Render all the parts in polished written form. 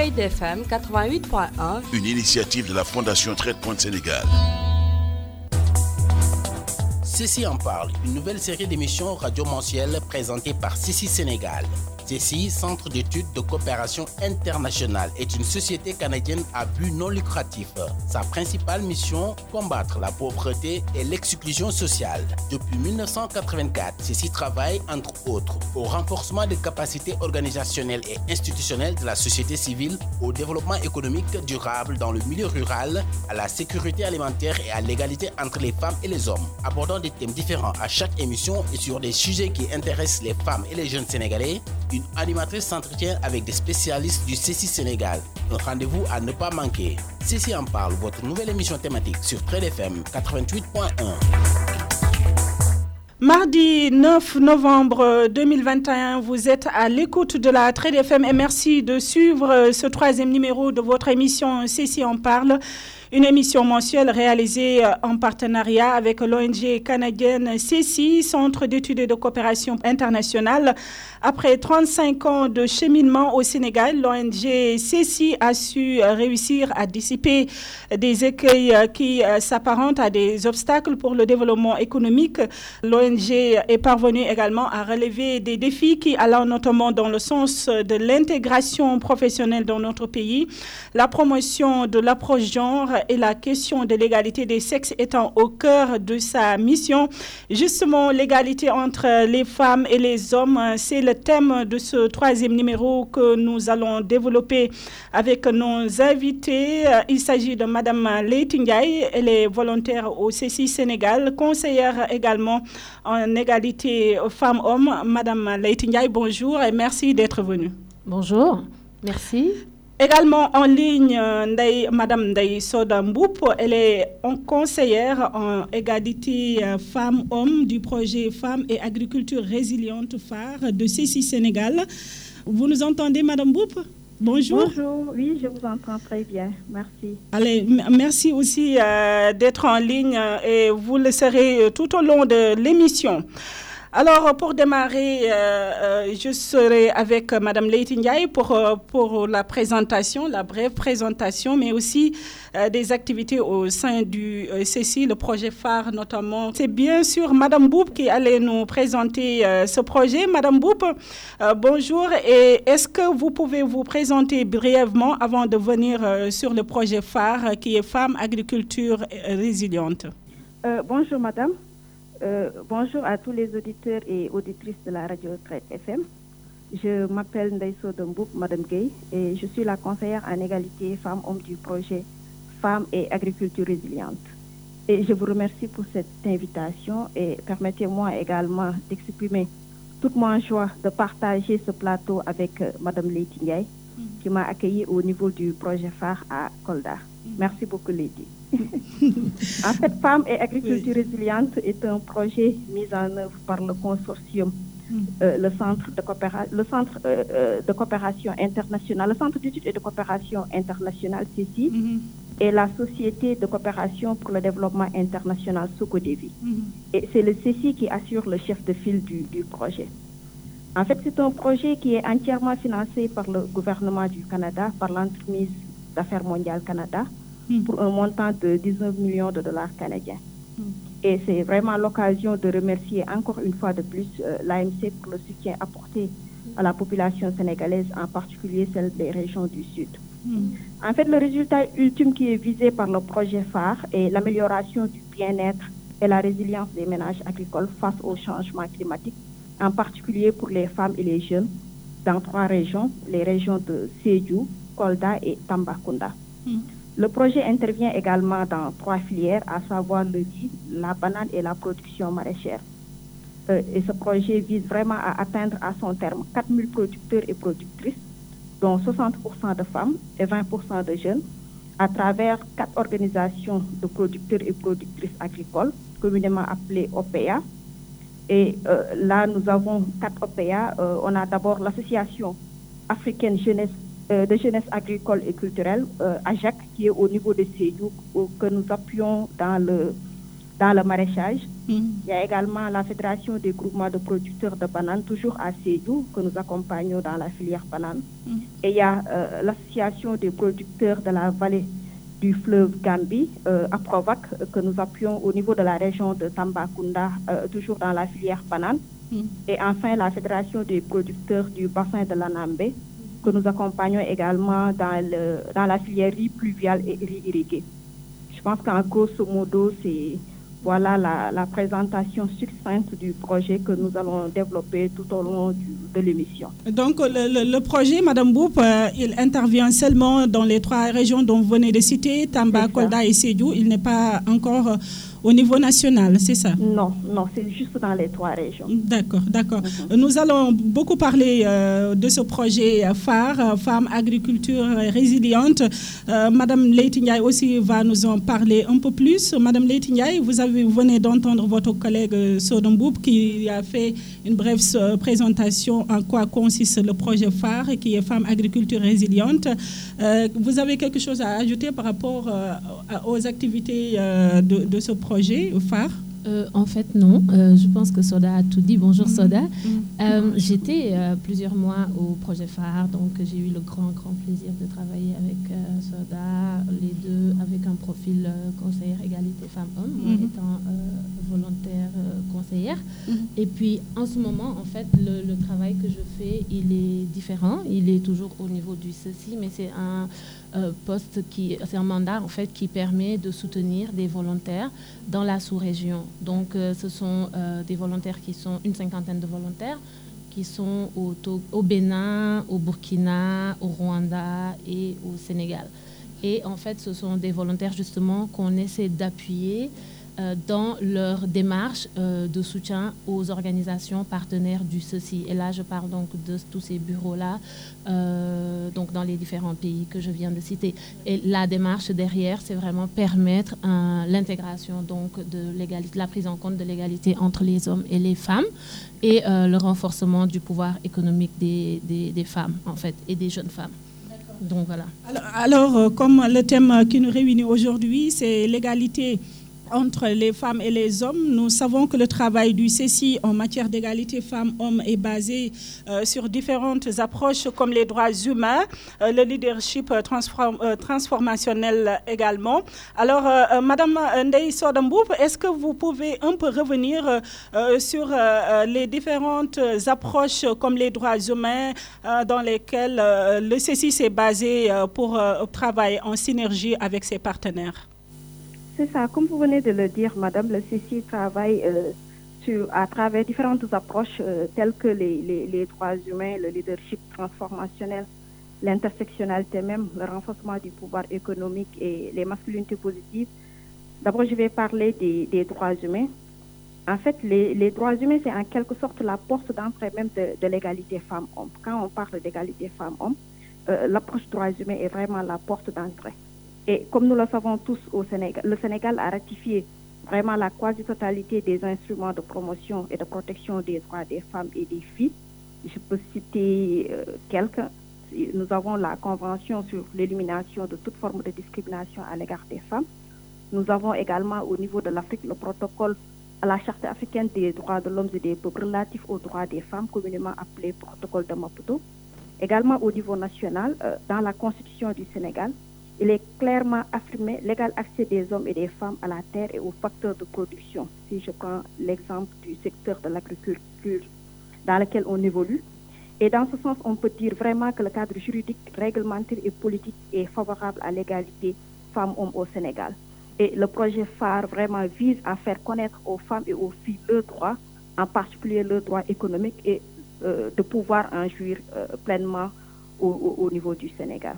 Alfayda FM 88.1, une initiative de la Fondation Trade-Point Sénégal. Ceci en parle, une nouvelle série d'émissions radio mensuelles présentée par Ceci Sénégal. Ceci, Centre d'études de coopération internationale, est une société canadienne à but non lucratif. Sa principale mission, combattre la pauvreté et l'exclusion sociale. Depuis 1984, Ceci travaille, entre autres, au renforcement des capacités organisationnelles et institutionnelles de la société civile, au développement économique durable dans le milieu rural, à la sécurité alimentaire et à l'égalité entre les femmes et les hommes, abordant des thèmes différents à chaque émission et sur des sujets qui intéressent les femmes et les jeunes Sénégalais. Une animatrice s'entretient avec des spécialistes du Ceci Sénégal. Un rendez-vous à ne pas manquer. Ceci en parle, votre nouvelle émission thématique sur Trade FM 88.1. Mardi 9 novembre 2021, vous êtes à l'écoute de la Trade FM et merci de suivre ce 3e numéro de votre émission Ceci en parle. Une émission mensuelle réalisée en partenariat avec l'ONG canadienne Ceci, Centre d'études et de coopération internationale. Après 35 ans de cheminement au Sénégal, l'ONG Ceci a su réussir à dissiper des écueils qui s'apparentent à des obstacles pour le développement économique. L'ONG est parvenue également à relever des défis qui allant notamment dans le sens de l'intégration professionnelle dans notre pays, la promotion de l'approche genre et la question de l'égalité des sexes étant au cœur de sa mission. Justement, l'égalité entre les femmes et les hommes, c'est le thème de ce 3e numéro que nous allons développer avec nos invités. Il s'agit de Madame Leïty Ndiaye, elle est volontaire au Ceci Sénégal, conseillère également en égalité femmes-hommes. Madame Leïty Ndiaye, bonjour et merci d'être venue. Bonjour, merci. Également en ligne, Madame Ndeye Soda Mboup, elle est conseillère en égalité femmes-hommes du projet Femmes et Agriculture Résiliente phare de Ceci Sénégal. Vous nous entendez, Madame Mboup? Bonjour. Bonjour, oui, je vous entends très bien, merci. Allez, merci aussi d'être en ligne et vous le serez tout au long de l'émission. Alors, pour démarrer, je serai avec Madame Leïty Ndiaye pour la présentation, la brève présentation, mais aussi des activités au sein du Ceci, le projet phare notamment. C'est bien sûr Madame Mboup qui allait nous présenter ce projet. Madame Mboup, bonjour. Et est-ce que vous pouvez vous présenter brièvement avant de venir sur le projet phare qui est Femmes Agriculture Résiliente? Bonjour Madame. Bonjour à tous les auditeurs et auditrices de la radio Trade FM. Je m'appelle Ndeye Soda Mboup, Madame Gueye, et je suis la conseillère en égalité femmes-hommes du projet Femmes et Agriculture Résiliente. Et je vous remercie pour cette invitation et permettez-moi également d'exprimer toute mon joie de partager ce plateau avec Madame Leïty Ndiaye, qui m'a accueilli au niveau du projet phare à Kolda. Merci beaucoup, Leïty. En fait, Femmes et Agriculture Résiliente est un projet mis en œuvre par le consortium, le Centre de coopération internationale, le Centre d'études et de coopération internationale, Ceci, et la Société de coopération pour le développement international, Socodevi. Et c'est le Ceci qui assure le chef de file du projet. En fait, c'est un projet qui est entièrement financé par le gouvernement du Canada, par l'entremise d'affaires mondiales Canada, pour un montant de 19 millions de dollars canadiens. Et c'est vraiment l'occasion de remercier encore une fois de plus l'AMC pour le soutien apporté à la population sénégalaise, en particulier celle des régions du Sud. En fait, le résultat ultime qui est visé par le projet phare est l'amélioration du bien-être et la résilience des ménages agricoles face au changement climatique, en particulier pour les femmes et les jeunes, dans 3 régions, les régions de Sédhiou, Kolda et Tambacounda. Le projet intervient également dans 3 filières, à savoir le riz, la banane et la production maraîchère. Et ce projet vise vraiment à atteindre à son terme 4000 producteurs et productrices, dont 60% de femmes et 20% de jeunes, à travers 4 organisations de producteurs et productrices agricoles, communément appelées OPA. Et là, nous avons 4 OPA. On a d'abord l'Association africaine de jeunesse agricole et culturelle, AJAC, qui est au niveau de Sédhiou, que nous appuyons dans dans le maraîchage. Il y a également la Fédération des groupements de producteurs de bananes, toujours à Sédhiou, que nous accompagnons dans la filière banane. Et il y a l'Association des producteurs de la vallée du fleuve Gambie, APROVAC, que nous appuyons au niveau de la région de Tambacounda, toujours dans la filière banane. Et enfin, la Fédération des producteurs du bassin de l'Anambé, que nous accompagnons également dans la filière riz pluvial et riz irrigué. Je pense qu'en grosso modo, c'est voilà la présentation succincte du projet que nous allons développer tout au long de l'émission. Donc, le projet, Madame Mboup, il intervient seulement dans les 3 régions dont vous venez de citer, Tamba, Kolda et Sédhiou. Il n'est pas encore au niveau national, c'est ça? Non, c'est juste dans les 3 régions. D'accord. Nous allons beaucoup parler de ce projet phare, Femmes Agriculture Résiliente. Madame Leïty Ndiaye aussi va nous en parler un peu plus. Madame Leïty Ndiaye, vous venez d'entendre votre collègue Soda Mboup qui a fait une brève présentation en quoi consiste le projet phare qui est Femmes Agriculture Résiliente. Vous avez quelque chose à ajouter par rapport aux activités de ce projet phare? En fait, non. Je pense que Soda a tout dit. Bonjour Soda. J'étais plusieurs mois au projet phare, donc j'ai eu le grand plaisir de travailler avec Soda, les deux avec un profil conseillère égalité femmes-hommes, moi étant volontaire conseillère. Et puis en ce moment, en fait, le travail que je fais, il est différent. Il est toujours au niveau du CECI, mais c'est un c'est un mandat en fait qui permet de soutenir des volontaires dans la sous-région. Donc ce sont des volontaires qui sont une 50aine de volontaires qui sont au Bénin, au Burkina, au Rwanda et au Sénégal. Et en fait, ce sont des volontaires justement qu'on essaie d'appuyer dans leur démarche de soutien aux organisations partenaires du CECI. Et là, je parle donc de tous ces bureaux-là, donc dans les différents pays que je viens de citer. Et la démarche derrière, c'est vraiment permettre l'intégration donc de l'égalité, la prise en compte de l'égalité entre les hommes et les femmes et le renforcement du pouvoir économique des femmes, en fait, et des jeunes femmes. Donc voilà. Alors, comme le thème qui nous réunit aujourd'hui, c'est l'égalité entre les femmes et les hommes, nous savons que le travail du CECI en matière d'égalité femmes-hommes est basé sur différentes approches comme les droits humains, le leadership transformationnel également. Alors, Madame Ndeye Soda Mboup, est-ce que vous pouvez un peu revenir sur les différentes approches comme les droits humains dans lesquelles le CECI s'est basé pour travailler en synergie avec ses partenaires? C'est ça, comme vous venez de le dire, Madame, le CECI travaille à travers différentes approches telles que les droits humains, le leadership transformationnel, l'intersectionnalité même, le renforcement du pouvoir économique et les masculinités positives. D'abord, je vais parler des droits humains. En fait, les droits humains, c'est en quelque sorte la porte d'entrée même de l'égalité femmes-hommes. Quand on parle d'égalité femmes-hommes, l'approche droits humains est vraiment la porte d'entrée. Et comme nous le savons tous au Sénégal, le Sénégal a ratifié vraiment la quasi-totalité des instruments de promotion et de protection des droits des femmes et des filles. Je peux citer quelques. Nous avons la Convention sur l'élimination de toute forme de discrimination à l'égard des femmes. Nous avons également au niveau de l'Afrique le protocole à la Charte africaine des droits de l'homme et des peuples relatif aux droits des femmes, communément appelé protocole de Maputo. Également au niveau national, dans la Constitution du Sénégal, il est clairement affirmé l'égal accès des hommes et des femmes à la terre et aux facteurs de production. Si je prends l'exemple du secteur de l'agriculture dans lequel on évolue. Et dans ce sens, on peut dire vraiment que le cadre juridique, réglementaire et politique est favorable à l'égalité femmes-hommes au Sénégal. Et le projet phare vraiment vise à faire connaître aux femmes et aux filles leurs droits, en particulier leurs droits économiques et de pouvoir en jouir pleinement au niveau du Sénégal.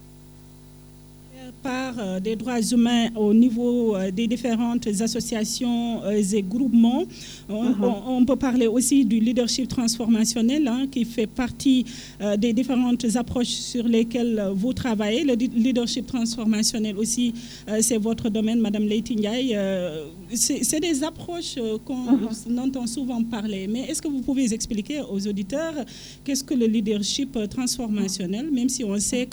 Par des droits humains au niveau des différentes associations et groupements. On peut parler aussi du leadership transformationnel qui fait partie des différentes approches sur lesquelles vous travaillez. Le leadership transformationnel aussi, c'est votre domaine, Madame Leïty Ndiaye. C'est des approches qu'on entend souvent parler. Mais est-ce que vous pouvez expliquer aux auditeurs qu'est-ce que le leadership transformationnel, même si on sait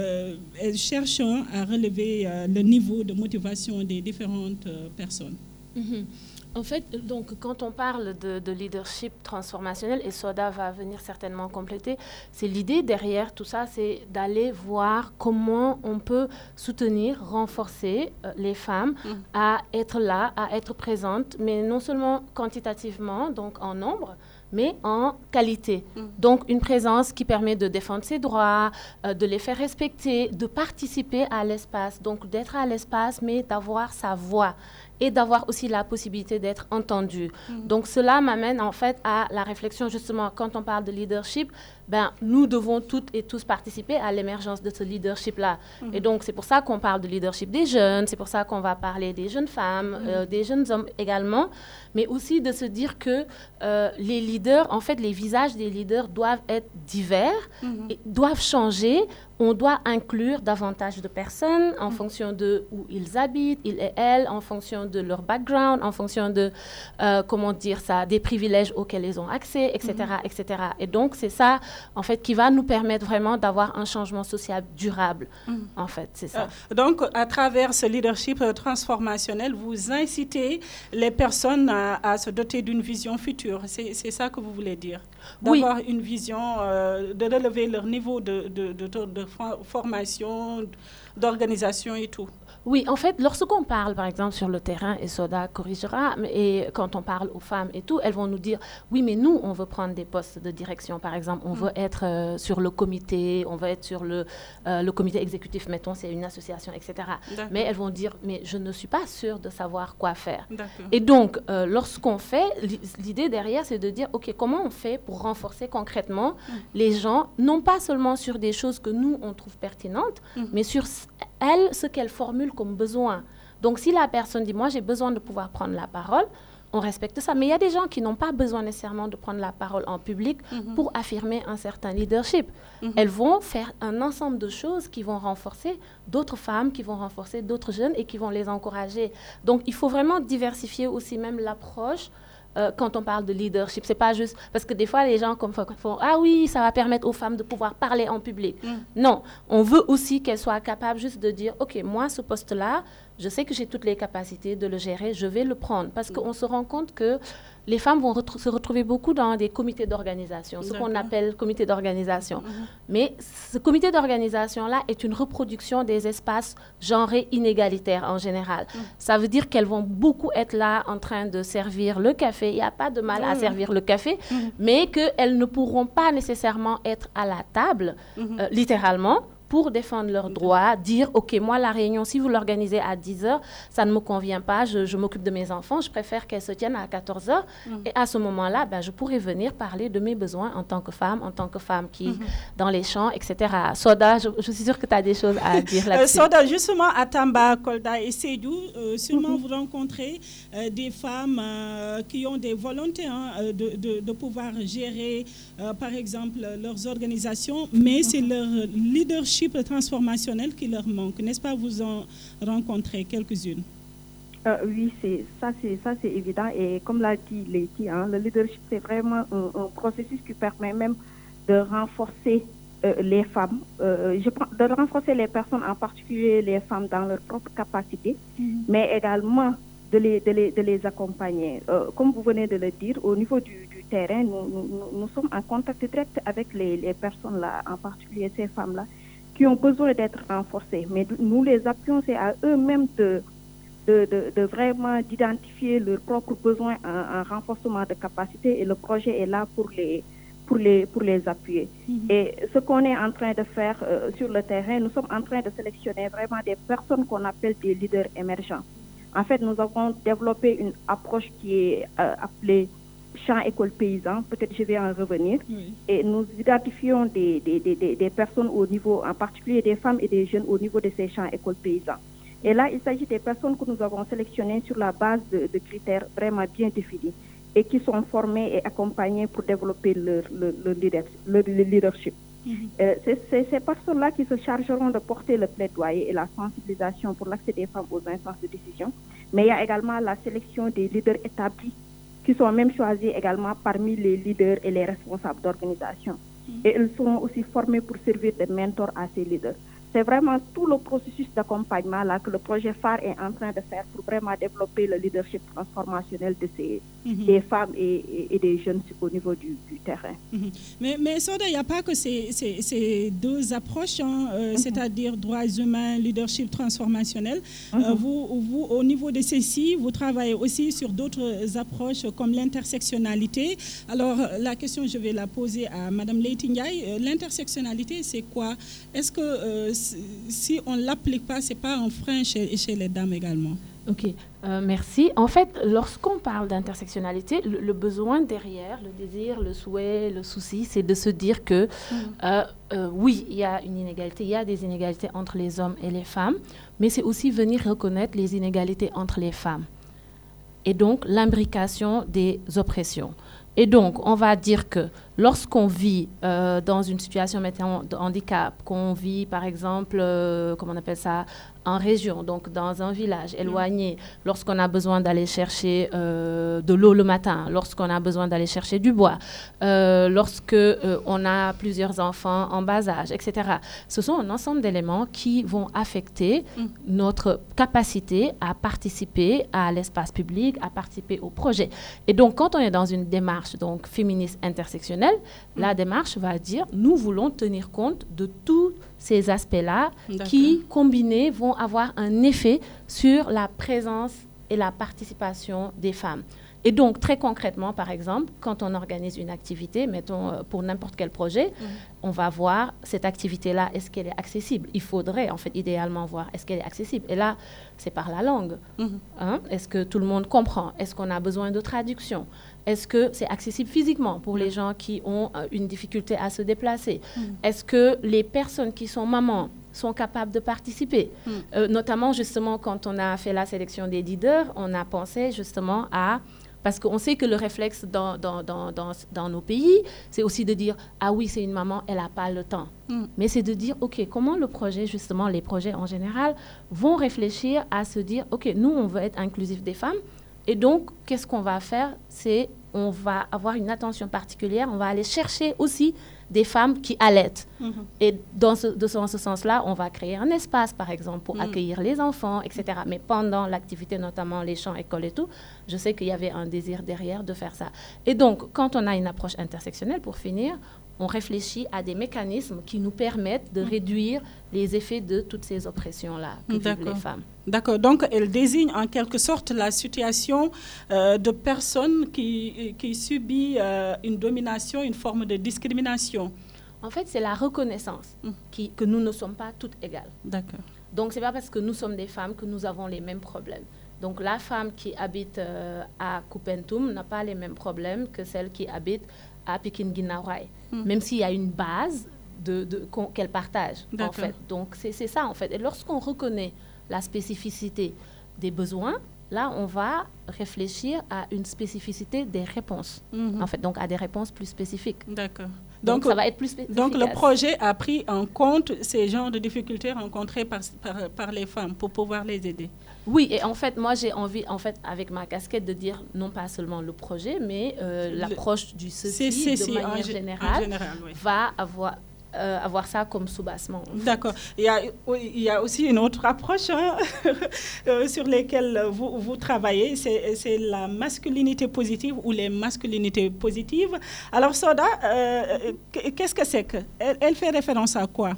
qu'elles cherchent à relever le niveau de motivation des différentes personnes? En fait, donc, quand on parle de leadership transformationnel, et Soda va venir certainement compléter, c'est l'idée derrière tout ça, c'est d'aller voir comment on peut soutenir, renforcer les femmes à être là, à être présentes, mais non seulement quantitativement, donc en nombre, mais en qualité. Donc, une présence qui permet de défendre ses droits, de les faire respecter, de participer à l'espace, donc d'être à l'espace, mais d'avoir sa voix et d'avoir aussi la possibilité d'être entendu. Donc, cela m'amène en fait à la réflexion, justement, quand on parle de leadership, nous devons toutes et tous participer à l'émergence de ce leadership-là. Et donc, c'est pour ça qu'on parle de leadership des jeunes, c'est pour ça qu'on va parler des jeunes femmes, des jeunes hommes également, mais aussi de se dire que les leaders, en fait, les visages des leaders doivent être divers, et doivent changer. On doit inclure davantage de personnes en fonction de où ils habitent, ils et elles, en fonction de leur background, en fonction de, des privilèges auxquels ils ont accès, etc., etc. Et donc, c'est ça, en fait, qui va nous permettre vraiment d'avoir un changement social durable. En fait, c'est ça. Donc, à travers ce leadership transformationnel, vous incitez les personnes à se doter d'une vision future. C'est ça que vous voulez dire? D'avoir une vision, de relever leur niveau de formation, d'organisation et tout. Oui, en fait, lorsqu'on parle, par exemple, sur le terrain, et Soda corrigera, et quand on parle aux femmes et tout, elles vont nous dire, oui, mais nous, on veut prendre des postes de direction, par exemple, on veut être sur le comité, on veut être sur le comité exécutif, mettons, c'est une association, etc. D'accord. Mais elles vont dire, mais je ne suis pas sûre de savoir quoi faire. D'accord. Et donc, lorsqu'on fait, l'idée derrière, c'est de dire, OK, comment on fait pour renforcer concrètement les gens, non pas seulement sur des choses que nous, on trouve pertinentes, mais sur elles, ce qu'elles formulent comme besoin. Donc, si la personne dit, moi, j'ai besoin de pouvoir prendre la parole, on respecte ça. Mais il y a des gens qui n'ont pas besoin nécessairement de prendre la parole en public pour affirmer un certain leadership. Elles vont faire un ensemble de choses qui vont renforcer d'autres femmes, qui vont renforcer d'autres jeunes et qui vont les encourager. Donc, il faut vraiment diversifier aussi même l'approche quand on parle de leadership. C'est pas juste... Parce que des fois, les gens font « Ah oui, ça va permettre aux femmes de pouvoir parler en public. » Non, on veut aussi qu'elles soient capables juste de dire « OK, moi, ce poste-là, je sais que j'ai toutes les capacités de le gérer, je vais le prendre. » Parce qu'on se rend compte que les femmes vont se retrouver beaucoup dans des comités d'organisation, ce qu'on appelle comité d'organisation. Mais ce comité d'organisation-là est une reproduction des espaces genrés inégalitaires en général. Ça veut dire qu'elles vont beaucoup être là en train de servir le café. Il n'y a pas de mal à servir le café, mais qu'elles ne pourront pas nécessairement être à la table, littéralement, pour défendre leurs droits, dire, OK, moi, la réunion, si vous l'organisez à 10h, ça ne me convient pas, je m'occupe de mes enfants, je préfère qu'elle se tienne à 14h. Et à ce moment-là, je pourrais venir parler de mes besoins en tant que femme qui, dans les champs, etc. Soda, je suis sûre que tu as des choses à dire là-dessus. Soda, justement, à Tamba, Kolda et Sédou, sûrement vous rencontrez des femmes qui ont des volontés de pouvoir gérer, par exemple, leurs organisations, mais c'est leur leadership transformationnel qui leur manque, n'est-ce pas? Vous en rencontrez quelques-unes. Oui, c'est évident. Et comme l'a dit Leïti, le leadership, c'est vraiment un processus qui permet même de renforcer les femmes, de renforcer les personnes, en particulier les femmes, dans leur propre capacité, mais également de les accompagner. Comme vous venez de le dire, au niveau du terrain, nous sommes en contact direct avec les personnes là, en particulier ces femmes-là, qui ont besoin d'être renforcés. Mais nous les appuyons, c'est à eux-mêmes de vraiment d'identifier leurs propres besoins en renforcement de capacité, et le projet est là pour les appuyer. Et ce qu'on est en train de faire sur le terrain, nous sommes en train de sélectionner vraiment des personnes qu'on appelle des leaders émergents. En fait, nous avons développé une approche qui est appelée champ école paysan, peut-être je vais en revenir, et nous identifions des personnes au niveau, en particulier des femmes et des jeunes au niveau de ces champs école paysans. Et là, il s'agit des personnes que nous avons sélectionnées sur la base de critères vraiment bien définis et qui sont formées et accompagnées pour développer le leadership. C'est ces personnes-là qui se chargeront de porter le plaidoyer et la sensibilisation pour l'accès des femmes aux instances de décision, mais il y a également la sélection des leaders établis qui sont même choisis également parmi les leaders et les responsables d'organisation. Et ils seront aussi formés pour servir de mentors à ces leaders. c'est vraiment tout le processus d'accompagnement là que le projet phare est en train de faire pour vraiment développer le leadership transformationnel de des femmes et des jeunes au niveau du terrain. Mais Soda, il n'y a pas que ces deux approches, c'est-à-dire droits humains, leadership transformationnel. Vous, au niveau de ceci, vous travaillez aussi sur d'autres approches comme l'intersectionnalité. Alors, la question, je vais la poser à Mme Leïty Ndiaye. L'intersectionnalité, c'est quoi? Est-ce que si on ne l'applique pas, ce n'est pas un frein chez les dames également? Ok, merci. En fait, lorsqu'on parle d'intersectionnalité, le besoin derrière, le désir, le souhait, le souci, c'est de se dire que oui, il y a une inégalité, il y a des inégalités entre les hommes et les femmes, mais c'est aussi venir reconnaître les inégalités entre les femmes. Et donc, l'imbrication des oppressions. Et donc, on va dire que lorsqu'on vit dans une situation de handicap, qu'on vit, par exemple, comment on appelle ça, en région, donc dans un village éloigné, lorsqu'on a besoin d'aller chercher de l'eau le matin, lorsqu'on a besoin d'aller chercher du bois, lorsque on a plusieurs enfants en bas âge, etc. Ce sont un ensemble d'éléments qui vont affecter notre capacité à participer à l'espace public, à participer au projet. Et donc, quand on est dans une démarche donc féministe intersectionnelle, la démarche va dire nous voulons tenir compte de tous ces aspects-là qui, combinés, vont avoir un effet sur la présence et la participation des femmes. Et donc, très concrètement, par exemple, quand on organise une activité, mettons pour n'importe quel projet, on va voir cette activité-là, est-ce qu'elle est accessible? Il faudrait, en fait, idéalement voir, est-ce qu'elle est accessible? Et là, c'est par la langue. Est-ce que tout le monde comprend? Est-ce qu'on a besoin de traduction? Est-ce que c'est accessible physiquement pour les gens qui ont une difficulté à se déplacer? Est-ce que les personnes qui sont mamans sont capables de participer? Notamment, justement, quand on a fait la sélection des leaders, on a pensé justement à... Parce qu'on sait que le réflexe dans nos pays, c'est aussi de dire « Ah oui, c'est une maman, elle n'a pas le temps. » Mais c'est de dire « Ok, comment le projet, justement, les projets en général, vont réfléchir à se dire « Ok, nous, on veut être inclusif des femmes. » Et donc, qu'est-ce qu'on va faire? C'est on va avoir une attention particulière, on va aller chercher aussi des femmes qui allaitent. Et dans ce sens-là, on va créer un espace, par exemple, pour accueillir les enfants, etc. Mais pendant l'activité, notamment les champs, écoles et tout, je sais qu'il y avait un désir derrière de faire ça. Et donc, quand on a une approche intersectionnelle, pour finir, on réfléchit à des mécanismes qui nous permettent de réduire les effets de toutes ces oppressions-là que vivent les femmes. D'accord. Donc, elle désigne en quelque sorte la situation de personnes qui subissent une domination, une forme de discrimination. En fait, c'est la reconnaissance que nous ne sommes pas toutes égales. D'accord. Donc, ce n'est pas parce que nous sommes des femmes que nous avons les mêmes problèmes. Donc, la femme qui habite à Koupentoum n'a pas les mêmes problèmes que celle qui habite à Pikine-Guinaw-Rail, même s'il y a une base qu'elle partage, en fait. Donc, c'est ça, en fait. Et lorsqu'on reconnaît la spécificité des besoins, là, on va réfléchir à une spécificité des réponses, en fait, donc à des réponses plus spécifiques. D'accord. Donc ça va être plus efficace. Donc, le projet a pris en compte ces genres de difficultés rencontrées par les femmes pour pouvoir les aider. Oui, et en fait, moi, j'ai envie, en fait, avec ma casquette, de dire non pas seulement le projet, mais l'approche du ceci de manière générale va avoir ça comme soubassement. D'accord. Il y a aussi une autre approche sur laquelle vous travaillez, c'est la masculinité positive ou les masculinités positives. Alors, Soda, qu'est-ce que c'est que elle fait référence à quoi?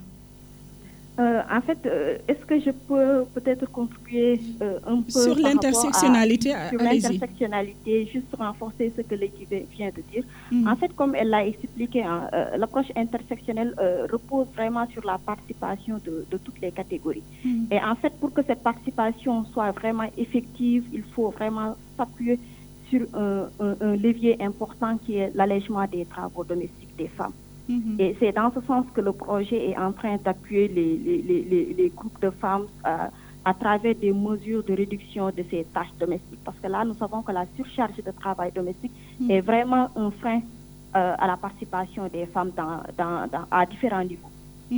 En fait, est-ce que je peux peut-être contribuer un peu sur l'intersectionnalité? Sur l'intersectionnalité, juste renforcer ce que Leïty vient de dire. En fait, comme elle l'a expliqué, l'approche intersectionnelle repose vraiment sur la participation de toutes les catégories. Et en fait, pour que cette participation soit vraiment effective, il faut vraiment s'appuyer sur un levier important qui est l'allègement des travaux domestiques des femmes. Et c'est dans ce sens que le projet est en train d'appuyer les groupes de femmes à travers des mesures de réduction de ces tâches domestiques. Parce que là, nous savons que la surcharge de travail domestique est vraiment un frein à la participation des femmes à différents niveaux.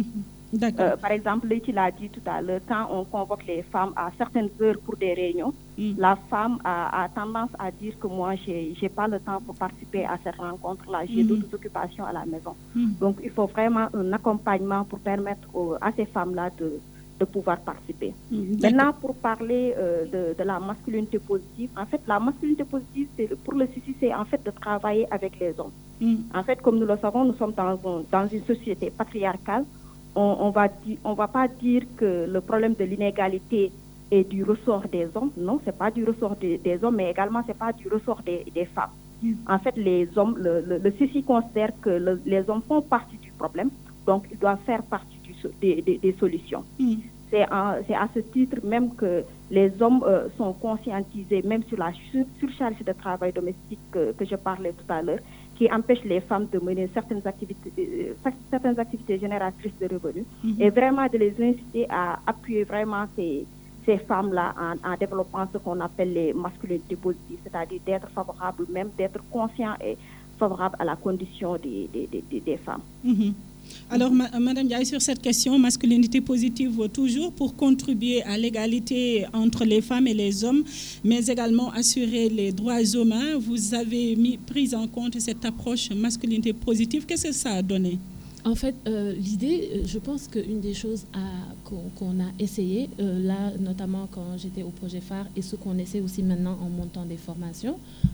Par exemple, Leïti l'a dit tout à l'heure, quand on convoque les femmes à certaines heures pour des réunions, la femme a tendance à dire que moi, j'ai pas le temps pour participer à cette rencontre-là, j'ai d'autres occupations à la maison. Donc, il faut vraiment un accompagnement pour permettre à ces femmes-là de pouvoir participer. Maintenant, pour parler de la masculinité positive, en fait, la masculinité positive, pour le CICI, c'est en fait de travailler avec les hommes. En fait, comme nous le savons, nous sommes dans une société patriarcale. On va pas dire que le problème de l'inégalité est du ressort des hommes. Non, c'est pas du ressort des hommes, mais également c'est pas du ressort des femmes. En fait, les hommes, le CICI considère que les hommes font partie du problème, donc ils doivent faire partie des solutions. C'est à ce titre même que les hommes sont conscientisés, même sur la surcharge de travail domestique que je parlais tout à l'heure, qui empêche les femmes de mener certaines activités génératrices de revenus, et vraiment de les inciter à appuyer vraiment ces femmes-là en développant ce qu'on appelle les masculinités positives, c'est-à-dire d'être favorable, même d'être conscient et favorable à la condition des femmes. Alors, Madame Ndiaye, sur cette question, masculinité positive toujours pour contribuer à l'égalité entre les femmes et les hommes, mais également assurer les droits humains. Vous avez pris en compte cette approche masculinité positive. Qu'est-ce que ça a donné? En fait, l'idée, je pense qu'une des choses qu'on a essayé, là, notamment quand j'étais au projet phare, et ce qu'on essaie aussi maintenant en montant des formations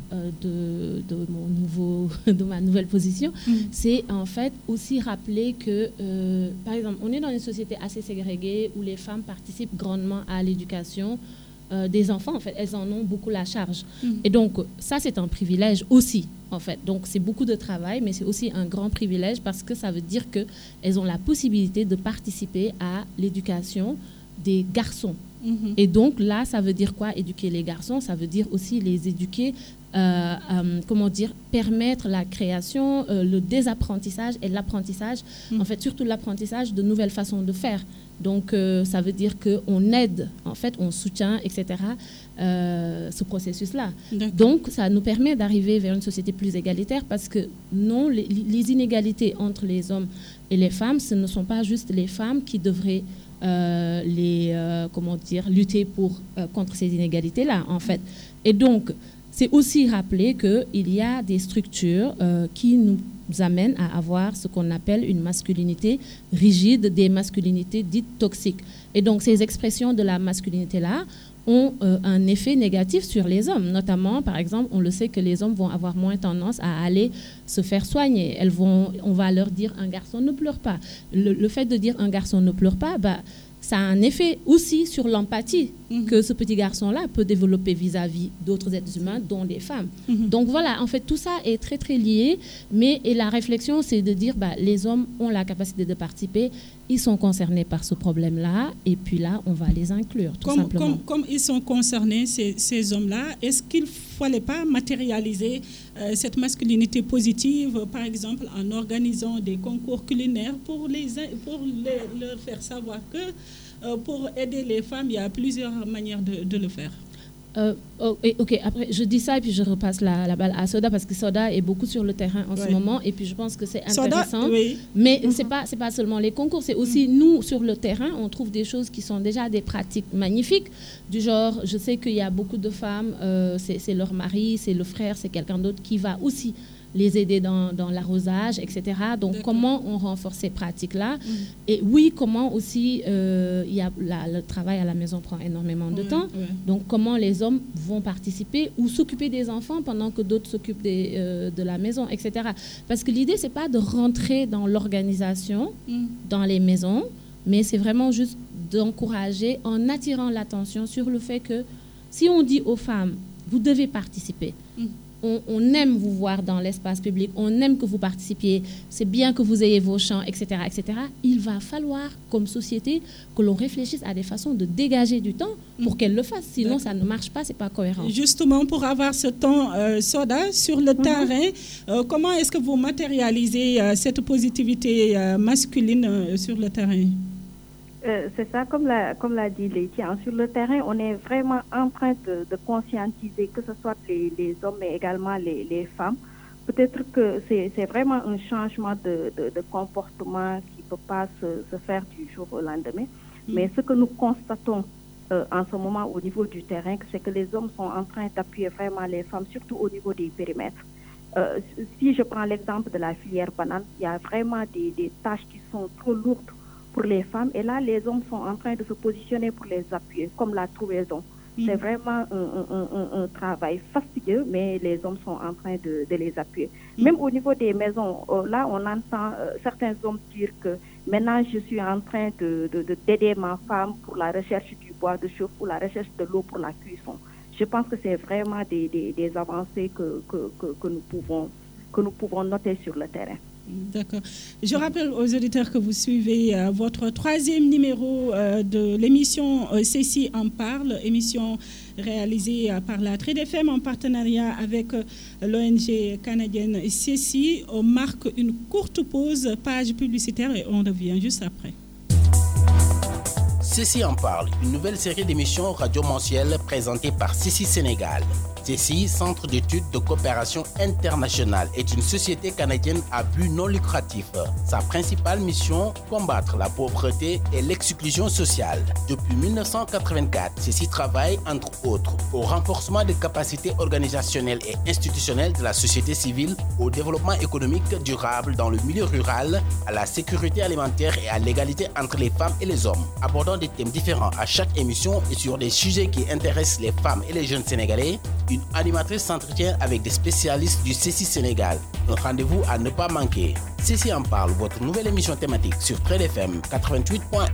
de ma nouvelle position, c'est en fait aussi rappeler que, par exemple, on est dans une société assez ségrégée où les femmes participent grandement à l'éducation des enfants. En fait, elles en ont beaucoup la charge. Et donc, ça, c'est un privilège aussi. En fait. Donc, c'est beaucoup de travail, mais c'est aussi un grand privilège parce que ça veut dire qu'elles ont la possibilité de participer à l'éducation des garçons. Et donc, là, ça veut dire quoi, éduquer les garçons? Ça veut dire aussi les éduquer, permettre la création, le désapprentissage et l'apprentissage, en fait, surtout l'apprentissage de nouvelles façons de faire. Donc, ça veut dire qu'on aide, en fait, on soutient, etc., ce processus-là. Donc, ça nous permet d'arriver vers une société plus égalitaire parce que non, les inégalités entre les hommes et les femmes, ce ne sont pas juste les femmes qui devraient lutter contre ces inégalités-là, en fait. Et donc, c'est aussi rappeler qu'il y a des structures qui nous amènent à avoir ce qu'on appelle une masculinité rigide, des masculinités dites toxiques. Et donc, ces expressions de la masculinité-là ont un effet négatif sur les hommes. Notamment, par exemple, on le sait que les hommes vont avoir moins tendance à aller se faire soigner. On va leur dire « un garçon ne pleure pas ». Le fait de dire « un garçon ne pleure pas », ça a un effet aussi sur l'empathie que ce petit garçon-là peut développer vis-à-vis d'autres êtres humains, dont les femmes. Donc voilà, en fait, tout ça est très, très lié. Et la réflexion, c'est de dire les hommes ont la capacité de participer, ils sont concernés par ce problème-là, et puis là, on va les inclure, tout simplement. Comme ils sont concernés, ces hommes-là, est-ce qu'il ne fallait pas matérialiser cette masculinité positive, par exemple, en organisant des concours culinaires pour leur faire savoir que pour aider les femmes, il y a plusieurs manières de le faire? Ok, après je dis ça et puis je repasse la balle à Soda parce que Soda est beaucoup sur le terrain en ce moment et puis je pense que c'est intéressant. Soda, oui. Mais c'est pas seulement les concours, c'est aussi nous sur le terrain, on trouve des choses qui sont déjà des pratiques magnifiques du genre, je sais qu'il y a beaucoup de femmes, c'est leur mari, c'est le frère, c'est quelqu'un d'autre qui va aussi les aider dans l'arrosage, etc. Donc, comment on renforce ces pratiques-là? Et oui, comment aussi, le travail à la maison prend énormément de temps. Donc, comment les hommes vont participer ou s'occuper des enfants pendant que d'autres s'occupent de la maison, etc. Parce que l'idée, c'est pas de rentrer dans l'organisation, dans les maisons, mais c'est vraiment juste d'encourager en attirant l'attention sur le fait que si on dit aux femmes, vous devez participer, on aime vous voir dans l'espace public, on aime que vous participiez, c'est bien que vous ayez vos champs, etc., etc. Il va falloir, comme société, que l'on réfléchisse à des façons de dégager du temps pour qu'elles le fassent. Sinon, ça ne marche pas, c'est pas cohérent. Justement, pour avoir ce temps, Soda, sur le terrain, comment est-ce que vous matérialisez cette positivité masculine sur le terrain? C'est ça, comme l'a dit Leïti, sur le terrain, on est vraiment en train de conscientiser, que ce soit les hommes, mais également les femmes. Peut-être que c'est vraiment un changement de comportement qui peut pas se faire du jour au lendemain. Mais ce que nous constatons en ce moment au niveau du terrain, c'est que les hommes sont en train d'appuyer vraiment les femmes, surtout au niveau des périmètres. Si je prends l'exemple de la filière banane, il y a vraiment des tâches qui sont trop lourdes pour les femmes. Et là, les hommes sont en train de se positionner pour les appuyer, comme la trouvaison. C'est vraiment un travail fastidieux, mais les hommes sont en train de les appuyer. Même au niveau des maisons, là, on entend certains hommes dire que maintenant, je suis en train d'aider ma femme pour la recherche du bois de chauffe, pour la recherche de l'eau pour la cuisson. Je pense que c'est vraiment des avancées que nous pouvons noter sur le terrain. D'accord. Je rappelle aux auditeurs que vous suivez votre 3e numéro de l'émission Ceci en parle, émission réalisée par la Trade FM en partenariat avec l'ONG canadienne Ceci. On marque une courte pause, page publicitaire, et on revient juste après. Ceci en parle, une nouvelle série d'émissions radio mensuelles présentée par Ceci Sénégal. Ceci, Centre d'études de coopération internationale, est une société canadienne à but non lucratif. Sa principale mission, combattre la pauvreté et l'exclusion sociale. Depuis 1984, Ceci travaille, entre autres, au renforcement des capacités organisationnelles et institutionnelles de la société civile, au développement économique durable dans le milieu rural, à la sécurité alimentaire et à l'égalité entre les femmes et les hommes. Abordant des thèmes différents à chaque émission et sur des sujets qui intéressent les femmes et les jeunes Sénégalais, une animatrice s'entretient avec des spécialistes du Ceci Sénégal. Un rendez-vous à ne pas manquer. Ceci en parle, votre nouvelle émission thématique sur Trade FM 88.1.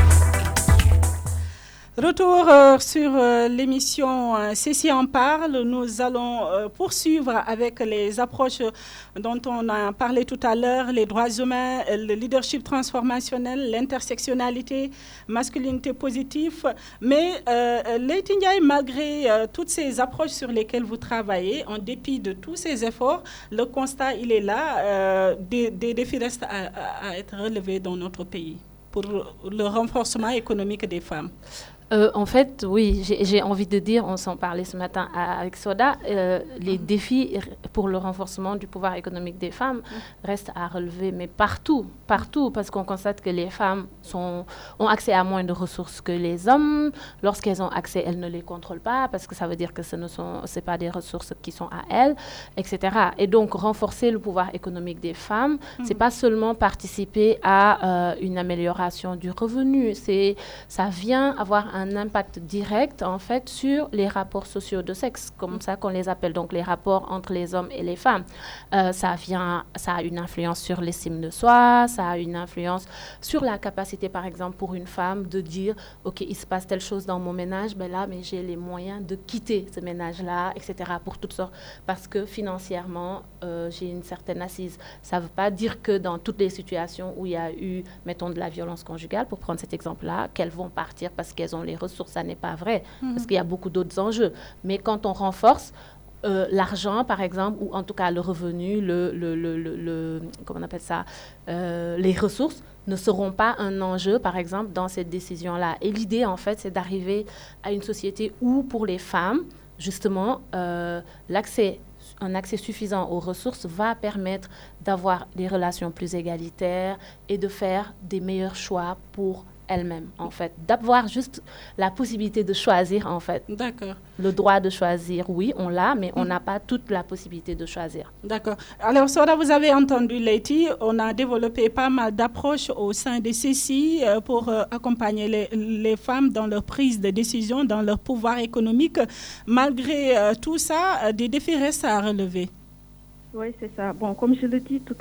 Retour sur l'émission Ceci en parle. Nous allons poursuivre avec les approches dont on a parlé tout à l'heure, les droits humains, le leadership transformationnel, l'intersectionnalité, masculinité positive. Mais Leïti Ndiaye, malgré toutes ces approches sur lesquelles vous travaillez, en dépit de tous ces efforts, le constat, il est là, des défis restent à être relevés dans notre pays pour le renforcement économique des femmes. En fait, oui, j'ai envie de dire, on s'en parlait ce matin avec Soda, les défis pour le renforcement du pouvoir économique des femmes restent à relever, mais partout, parce qu'on constate que les femmes ont accès à moins de ressources que les hommes. Lorsqu'elles ont accès, elles ne les contrôlent pas, parce que ça veut dire que c'est pas des ressources qui sont à elles, etc. Et donc, renforcer le pouvoir économique des femmes, c'est pas seulement participer à une amélioration du revenu, ça vient avoir un impact direct, en fait, sur les rapports sociaux de sexe, comme ça qu'on les appelle, donc les rapports entre les hommes et les femmes. Ça a une influence sur l'estime de soi, ça a une influence sur la capacité, par exemple, pour une femme de dire, OK, il se passe telle chose dans mon ménage, ben là, mais j'ai les moyens de quitter ce ménage-là, etc., pour toutes sortes, parce que financièrement, j'ai une certaine assise. Ça ne veut pas dire que dans toutes les situations où il y a eu, mettons, de la violence conjugale, pour prendre cet exemple-là, qu'elles vont partir parce qu'elles ont les ressources, ça n'est pas vrai, parce qu'il y a beaucoup d'autres enjeux. Mais quand on renforce l'argent, par exemple, ou en tout cas le revenu, comment on appelle ça, les ressources ne seront pas un enjeu, par exemple, dans cette décision-là. Et l'idée, en fait, c'est d'arriver à une société où, pour les femmes, justement, un accès suffisant aux ressources va permettre d'avoir des relations plus égalitaires et de faire des meilleurs choix pour elles-mêmes, en fait. D'avoir juste la possibilité de choisir, en fait. D'accord. Le droit de choisir, oui, on l'a, mais on n'a pas toute la possibilité de choisir. D'accord. Alors, Soda, vous avez entendu Leïti, on a développé pas mal d'approches au sein de Ceci pour accompagner les femmes dans leur prise de décision, dans leur pouvoir économique. Malgré tout ça, des défis restent à relever. Oui, c'est ça. Bon, comme je le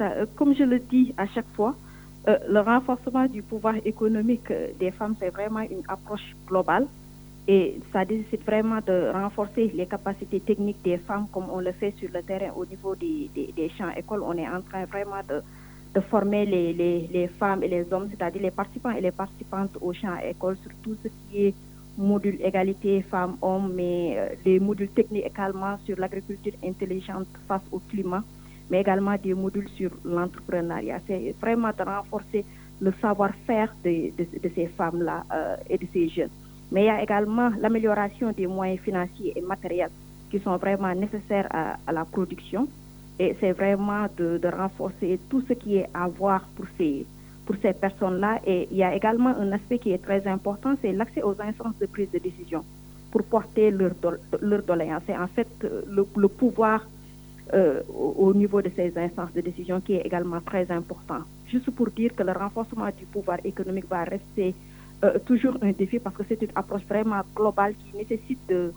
dis à chaque fois, le renforcement du pouvoir économique des femmes, c'est vraiment une approche globale et ça nécessite vraiment de renforcer les capacités techniques des femmes comme on le fait sur le terrain au niveau des champs écoles. On est en train vraiment de former les femmes et les hommes, c'est-à-dire les participants et les participantes aux champs écoles sur tout ce qui est module égalité femmes-hommes, mais les modules techniques également sur l'agriculture intelligente face au climat, mais également des modules sur l'entrepreneuriat. C'est vraiment de renforcer le savoir-faire de ces femmes-là et de ces jeunes. Mais il y a également l'amélioration des moyens financiers et matériels qui sont vraiment nécessaires à la production. Et c'est vraiment de renforcer tout ce qui est à voir pour pour ces personnes-là. Et il y a également un aspect qui est très important, c'est l'accès aux instances de prise de décision pour porter leur doléance. C'est en fait le pouvoir au niveau de ces instances de décision qui est également très important. Juste pour dire que le renforcement du pouvoir économique va rester toujours un défi parce que c'est une approche vraiment globale qui nécessite de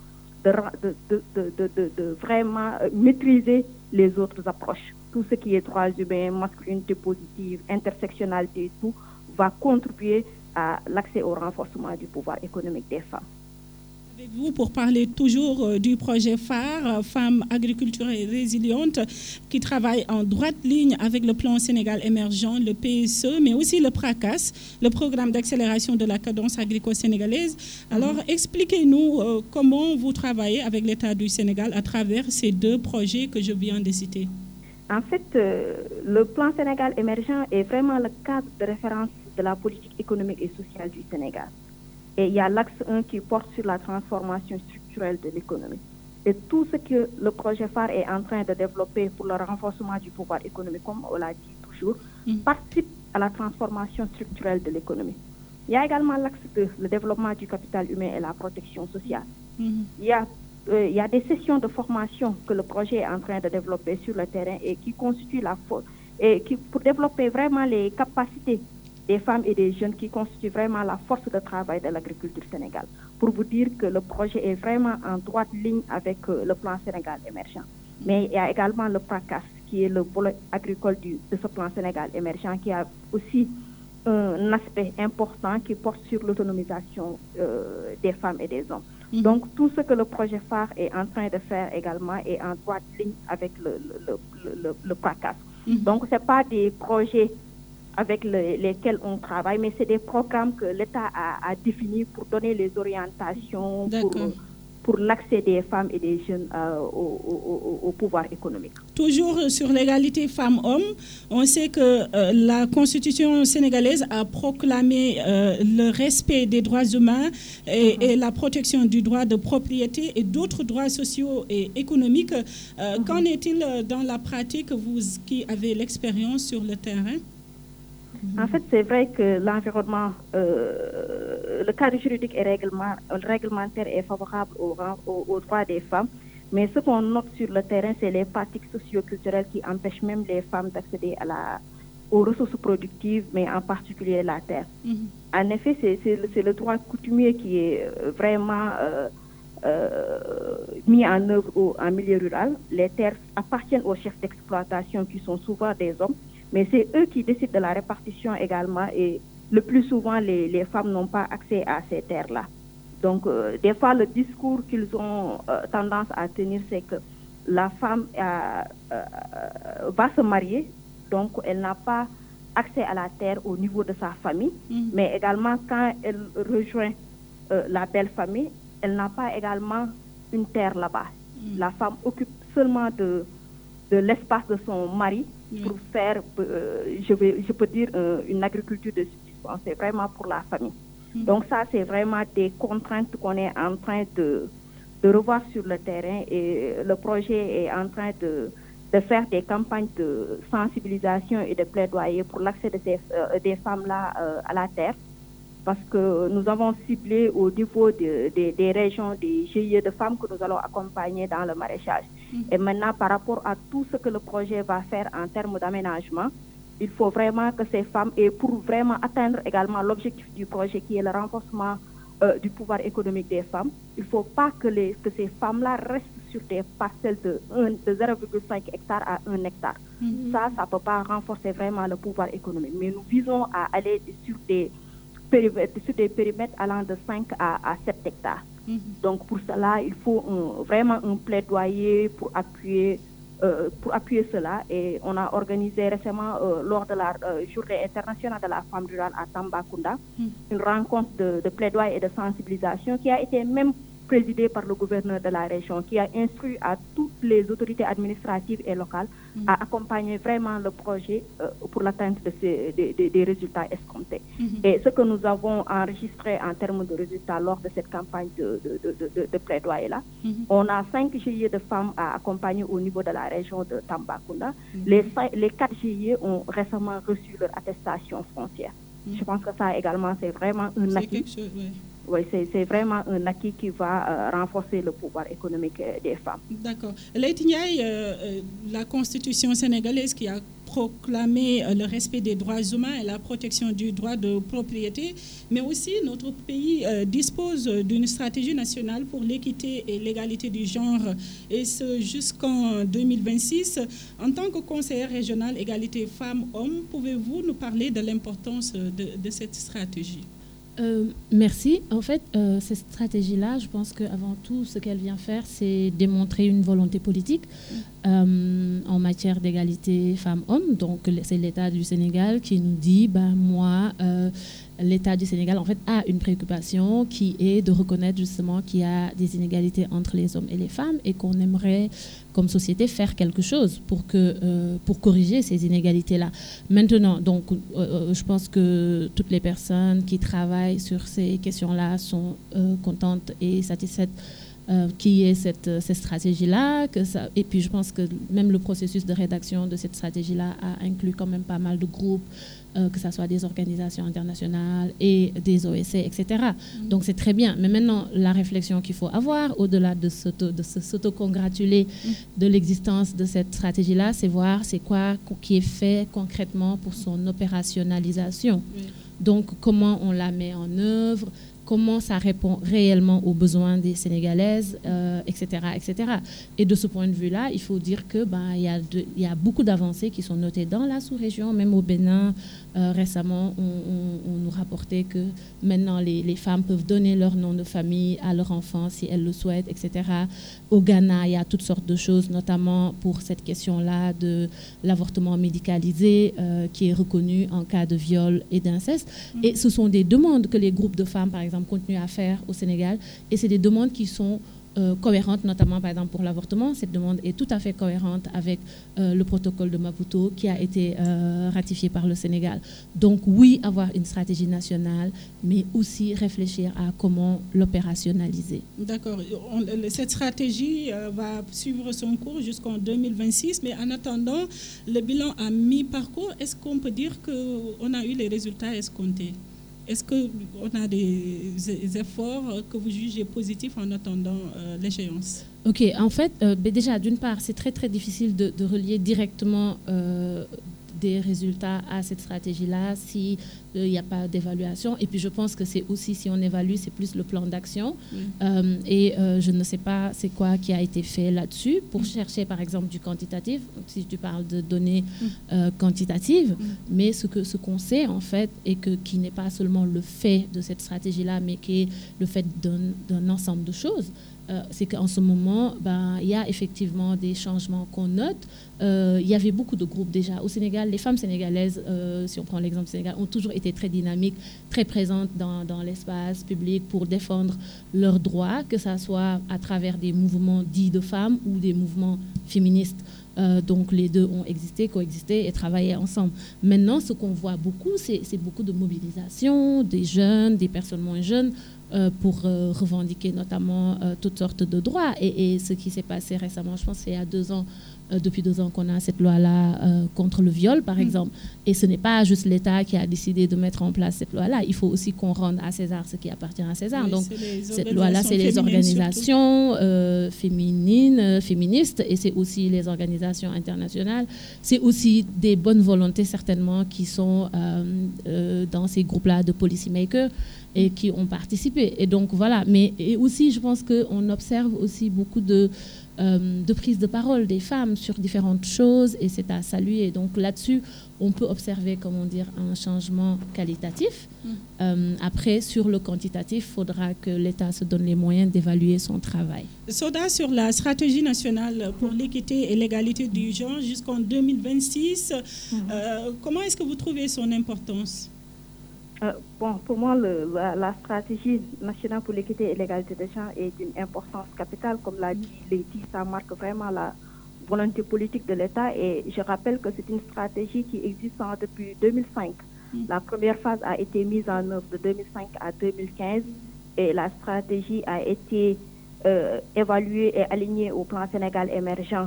vraiment maîtriser les autres approches. Tout ce qui est droits humains, masculinité positive, intersectionnalité, tout va contribuer à l'accès au renforcement du pouvoir économique des femmes. Avec vous pour parler toujours du projet phare Femmes, Agriculture et Résilientes qui travaille en droite ligne avec le plan Sénégal émergent, le PSE, mais aussi le PRACAS, le programme d'accélération de la cadence agricole sénégalaise. Alors, expliquez-nous comment vous travaillez avec l'État du Sénégal à travers ces deux projets que je viens de citer. En fait, le plan Sénégal émergent est vraiment le cadre de référence de la politique économique et sociale du Sénégal. Et il y a l'axe 1 qui porte sur la transformation structurelle de l'économie. Et tout ce que le projet phare est en train de développer pour le renforcement du pouvoir économique, comme on l'a dit toujours, participe à la transformation structurelle de l'économie. Il y a également l'axe 2, le développement du capital humain et la protection sociale. Il y a des sessions de formation que le projet est en train de développer sur le terrain et qui constituent pour développer vraiment les capacités des femmes et des jeunes qui constituent vraiment la force de travail de l'agriculture sénégalaise. Pour vous dire que le projet est vraiment en droite ligne avec le plan Sénégal émergent. Mais il y a également le PRACAS, qui est le volet agricole de ce plan Sénégal émergent, qui a aussi un aspect important qui porte sur l'autonomisation des femmes et des hommes. Donc tout ce que le projet phare est en train de faire également est en droite ligne avec le PRACAS. Donc ce n'est pas des projets avec lesquels on travaille, mais c'est des programmes que l'État a définis pour donner les orientations pour l'accès des femmes et des jeunes au pouvoir économique. Toujours sur l'égalité femmes-hommes, on sait que la Constitution sénégalaise a proclamé le respect des droits humains et la protection du droit de propriété et d'autres droits sociaux et économiques. Qu'en est-il dans la pratique, vous qui avez l'expérience sur le terrain? En fait, c'est vrai que l'environnement, le cadre juridique et réglementaire est favorable aux droits des femmes, mais ce qu'on note sur le terrain, c'est les pratiques socio-culturelles qui empêchent même les femmes d'accéder aux ressources productives, mais en particulier la terre. En effet, c'est le droit coutumier qui est vraiment mis en œuvre en milieu rural. Les terres appartiennent aux chefs d'exploitation qui sont souvent des hommes, mais c'est eux qui décident de la répartition également et le plus souvent, les femmes n'ont pas accès à ces terres-là. Donc, des fois, le discours qu'ils ont tendance à tenir, c'est que la femme va se marier, donc elle n'a pas accès à la terre au niveau de sa famille, mais également quand elle rejoint la belle famille, elle n'a pas également une terre là-bas. La femme occupe seulement de l'espace de son mari pour faire, je peux dire, une agriculture de subsistance. C'est vraiment pour la famille. Donc ça, c'est vraiment des contraintes qu'on est en train de revoir sur le terrain et le projet est en train de faire des campagnes de sensibilisation et de plaidoyer pour l'accès des femmes-là à la terre. Parce que nous avons ciblé au niveau des régions, des GIE de femmes que nous allons accompagner dans le maraîchage. Et maintenant, par rapport à tout ce que le projet va faire en termes d'aménagement, il faut vraiment que ces femmes, et pour vraiment atteindre également l'objectif du projet qui est le renforcement du pouvoir économique des femmes, il ne faut pas que ces femmes-là restent sur des parcelles de 0,5 hectares à 1 hectare. Ça ne peut pas renforcer vraiment le pouvoir économique. Mais nous visons à aller sur des périmètres allant de 5 à 7 hectares. Donc pour cela, il faut vraiment un plaidoyer pour appuyer cela. Et on a organisé récemment, lors de la Journée internationale de la femme rurale à Tambacounda, une rencontre de plaidoyer et de sensibilisation qui a été même présidée par le gouverneur de la région, qui a instruit à toutes les autorités administratives et locales à accompagner vraiment le projet pour l'atteinte des résultats escomptés. Et ce que nous avons enregistré en termes de résultats lors de cette campagne de plaidoyer-là, on a 5 GIE de femmes à accompagner au niveau de la région de Tambacounda. Les 4 GIE ont récemment reçu leur attestation foncière. Je pense que ça également, c'est vraiment un acquis. Oui, c'est vraiment un acquis qui va renforcer le pouvoir économique des femmes. D'accord. Leïty Ndiaye, la Constitution sénégalaise qui a proclamé le respect des droits humains et la protection du droit de propriété, mais aussi notre pays dispose d'une stratégie nationale pour l'équité et l'égalité du genre, et ce jusqu'en 2026. En tant que conseillère régionale égalité femmes-hommes, pouvez-vous nous parler de l'importance de cette stratégie? Merci. En fait, cette stratégie-là, je pense qu'avant tout, ce qu'elle vient faire, c'est démontrer une volonté politique en matière d'égalité femmes-hommes. Donc, c'est l'État du Sénégal qui nous dit, l'État du Sénégal, en fait, a une préoccupation qui est de reconnaître justement qu'il y a des inégalités entre les hommes et les femmes et qu'on aimerait, comme société, faire quelque chose pour corriger ces inégalités-là. Maintenant, donc, je pense que toutes les personnes qui travaillent sur ces questions-là sont contentes et satisfaites qu'il y ait cette stratégie-là. Et puis, je pense que même le processus de rédaction de cette stratégie-là a inclus quand même pas mal de groupes, que ce soit des organisations internationales et des OSC, etc. Donc, c'est très bien. Mais maintenant, la réflexion qu'il faut avoir, au-delà de s'auto-congratuler de l'existence de cette stratégie-là, c'est voir c'est quoi qui est fait concrètement pour son opérationnalisation. Donc, comment on la met en œuvre, comment ça répond réellement aux besoins des Sénégalaises, etc., etc. Et de ce point de vue-là, il faut dire que il y a beaucoup d'avancées qui sont notées dans la sous-région, même au Bénin. Récemment, on nous rapportait que maintenant les femmes peuvent donner leur nom de famille à leur enfant si elles le souhaitent, etc. Au Ghana, il y a toutes sortes de choses, notamment pour cette question-là de l'avortement médicalisé qui est reconnu en cas de viol et d'inceste. Et ce sont des demandes que les groupes de femmes, par exemple, continuent à faire au Sénégal. Et c'est des demandes qui sont cohérentes, notamment par exemple pour l'avortement. Cette demande est tout à fait cohérente avec le protocole de Maputo qui a été ratifié par le Sénégal. Donc oui, avoir une stratégie nationale, mais aussi réfléchir à comment l'opérationnaliser. D'accord. Cette stratégie va suivre son cours jusqu'en 2026, mais en attendant le bilan à mi-parcours, est-ce qu'on peut dire qu'on a eu les résultats escomptés? Est-ce qu'on a des efforts que vous jugez positifs en attendant l'échéance? Ok, en fait, déjà, d'une part, c'est très, très difficile de relier directement des résultats à cette stratégie-là s'il n'y a pas d'évaluation. Et puis, je pense que c'est aussi, si on évalue, c'est plus le plan d'action. Je ne sais pas c'est quoi qui a été fait là-dessus pour chercher, par exemple, du quantitatif, si tu parles de données quantitatives. Mais ce qu'on sait, en fait, et qui n'est pas seulement le fait de cette stratégie-là, mais qui est le fait d'un ensemble de choses, c'est qu'en ce moment, il y a effectivement des changements qu'on note. Il y avait beaucoup de groupes déjà. Au Sénégal, les femmes sénégalaises, si on prend l'exemple du Sénégal, ont toujours été très dynamiques, très présentes dans l'espace public pour défendre leurs droits, que ce soit à travers des mouvements dits de femmes ou des mouvements féministes. Donc les deux ont coexisté et travaillé ensemble. Maintenant, ce qu'on voit beaucoup, c'est beaucoup de mobilisation des jeunes, des personnes moins jeunes, pour revendiquer notamment toutes sortes de droits. Et ce qui s'est passé récemment, je pense que c'est il y a 2 ans, depuis 2 ans qu'on a cette loi-là contre le viol, par exemple. Et ce n'est pas juste l'État qui a décidé de mettre en place cette loi-là. Il faut aussi qu'on rende à César ce qui appartient à César. Donc, cette loi-là, c'est les organisations féministes, et c'est aussi les organisations internationales. C'est aussi des bonnes volontés, certainement, qui sont dans ces groupes-là de policymakers et qui ont participé. Et donc, voilà. Mais et aussi, je pense qu'on observe aussi beaucoup de prise de parole des femmes sur différentes choses, et c'est à saluer. Donc là-dessus, on peut observer, comment dire, un changement qualitatif. Après, sur le quantitatif, il faudra que l'État se donne les moyens d'évaluer son travail. Soda, sur la stratégie nationale pour l'équité et l'égalité du genre jusqu'en 2026, comment est-ce que vous trouvez son importance? Pour moi, la stratégie nationale pour l'équité et l'égalité des genres est d'une importance capitale. Comme l'a dit Lady, ça marque vraiment la volonté politique de l'État. Et je rappelle que c'est une stratégie qui existe depuis 2005. La première phase a été mise en œuvre de 2005 à 2015 et la stratégie a été évaluée et alignée au plan Sénégal émergent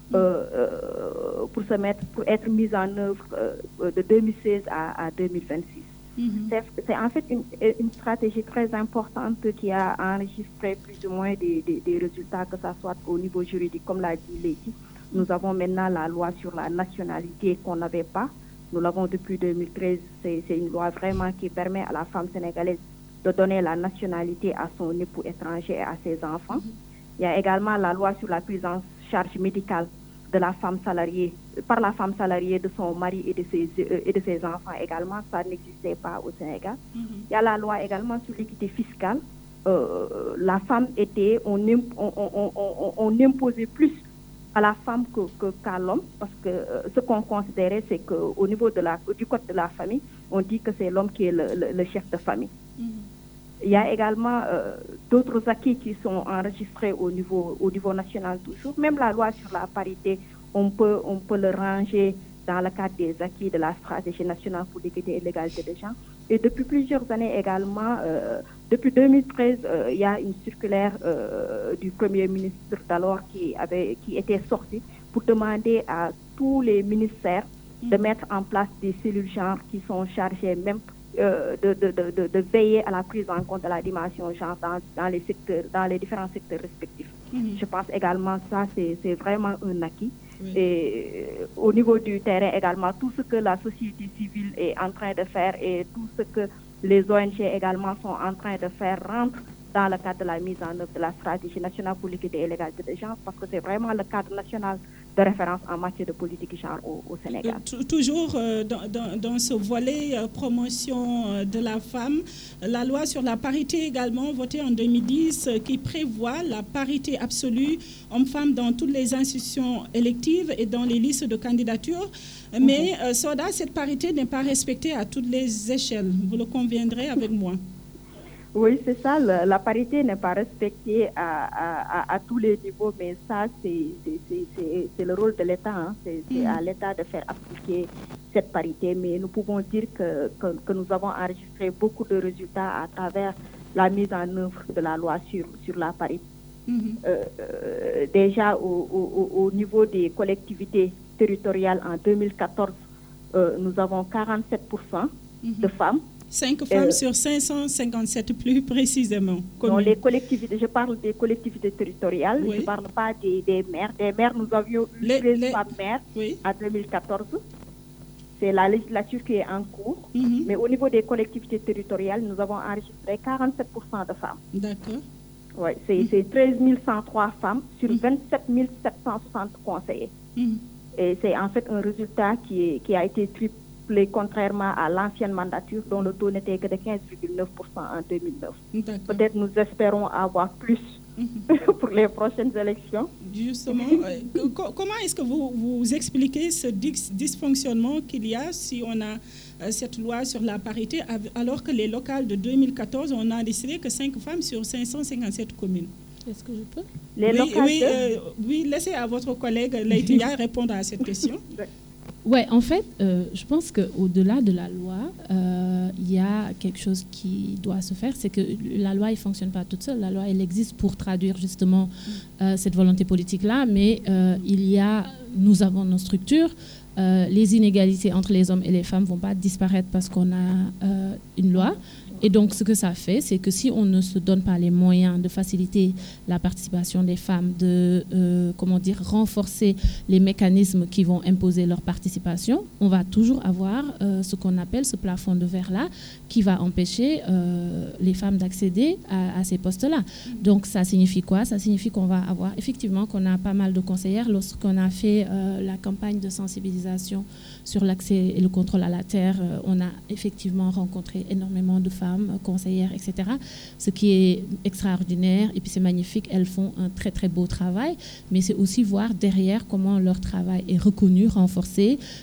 pour être mise en œuvre de 2016 à 2026. C'est en fait une stratégie très importante qui a enregistré plus ou moins des résultats, que ce soit au niveau juridique, comme l'a dit Lady. Nous avons maintenant la loi sur la nationalité qu'on n'avait pas. Nous l'avons depuis 2013. C'est une loi vraiment qui permet à la femme sénégalaise de donner la nationalité à son époux étranger et à ses enfants. Il y a également la loi sur la prise en charge médicale de la femme salariée, par la femme salariée de son mari et de ses enfants également. Ça n'existait pas au Sénégal. Il y a la loi également sur l'équité fiscale. La femme on imposait plus à la femme qu'à l'homme, parce que ce qu'on considérait, c'est qu'au niveau du code de la famille, on dit que c'est l'homme qui est le chef de famille. Il y a également d'autres acquis qui sont enregistrés au niveau national toujours. Même la loi sur la parité, on peut le ranger dans le cadre des acquis de la stratégie nationale pour l'équité et l'égalité des genres. Et depuis plusieurs années également, depuis 2013, il y a une circulaire du Premier ministre d'alors qui était sortie pour demander à tous les ministères de mettre en place des cellules genre qui sont chargées même de veiller à la prise en compte de la dimension genre dans les différents secteurs respectifs. Je pense également ça, c'est vraiment un acquis. Et au niveau du terrain également, tout ce que la société civile est en train de faire et tout ce que les ONG également sont en train de faire rentre dans le cadre de la mise en œuvre de la stratégie nationale pour l'équité et l'égalité des genres, parce que c'est vraiment le cadre national de référence en matière de politique genre au Sénégal. Toujours dans ce volet promotion de la femme, la loi sur la parité également votée en 2010 qui prévoit la parité absolue homme-femme dans toutes les institutions électives et dans les listes de candidature. Mais Soda, cette parité n'est pas respectée à toutes les échelles. Vous le conviendrez avec moi? Oui, c'est ça. La parité n'est pas respectée à tous les niveaux, mais ça, c'est le rôle de l'État. Hein. C'est à l'État de faire appliquer cette parité. Mais nous pouvons dire que nous avons enregistré beaucoup de résultats à travers la mise en œuvre de la loi sur la parité. Déjà, au niveau des collectivités territoriales en 2014, nous avons 47% de femmes. 5 femmes sur 557 plus précisément. Non, les collectivités, je parle des collectivités territoriales, je ne parle pas des maires. Des maires, nous avions eu 13 femmes maires en 2014. C'est la législature qui est en cours. Mais au niveau des collectivités territoriales, nous avons enregistré 47% de femmes. D'accord. Oui, c'est 13 103 femmes sur 27 760 conseillers. Et c'est en fait un résultat qui a été triplé, contrairement à l'ancienne mandature dont le taux n'était que de 15,9% en 2009. Peut-être nous espérons avoir plus pour les prochaines élections. Justement, comment est-ce que vous expliquez ce dysfonctionnement qu'il y a si on a cette loi sur la parité, alors que les locales de 2014, on a décidé que 5 femmes sur 557 communes? Est-ce que je peux? Oui, laissez à votre collègue Laïtia répondre à cette question. Oui, en fait, je pense qu'au-delà de la loi, il y a quelque chose qui doit se faire, c'est que la loi ne fonctionne pas toute seule. La loi, elle existe pour traduire justement cette volonté politique-là, mais nous avons nos structures. Les inégalités entre les hommes et les femmes ne vont pas disparaître parce qu'on a une loi. Et donc, ce que ça fait, c'est que si on ne se donne pas les moyens de faciliter la participation des femmes, de renforcer les mécanismes qui vont imposer leur participation, on va toujours avoir ce qu'on appelle ce plafond de verre-là qui va empêcher les femmes d'accéder à ces postes-là. Donc, ça signifie quoi? Ça signifie qu'on va avoir, effectivement, qu'on a pas mal de conseillères. Lorsqu'on a fait la campagne de sensibilisation sur l'accès et le contrôle à la terre, on a effectivement rencontré énormément de femmes conseillères, etc. Ce qui est extraordinaire et puis c'est magnifique. Elles font un très très beau travail, mais c'est aussi voir derrière comment leur travail est reconnu, renforcé,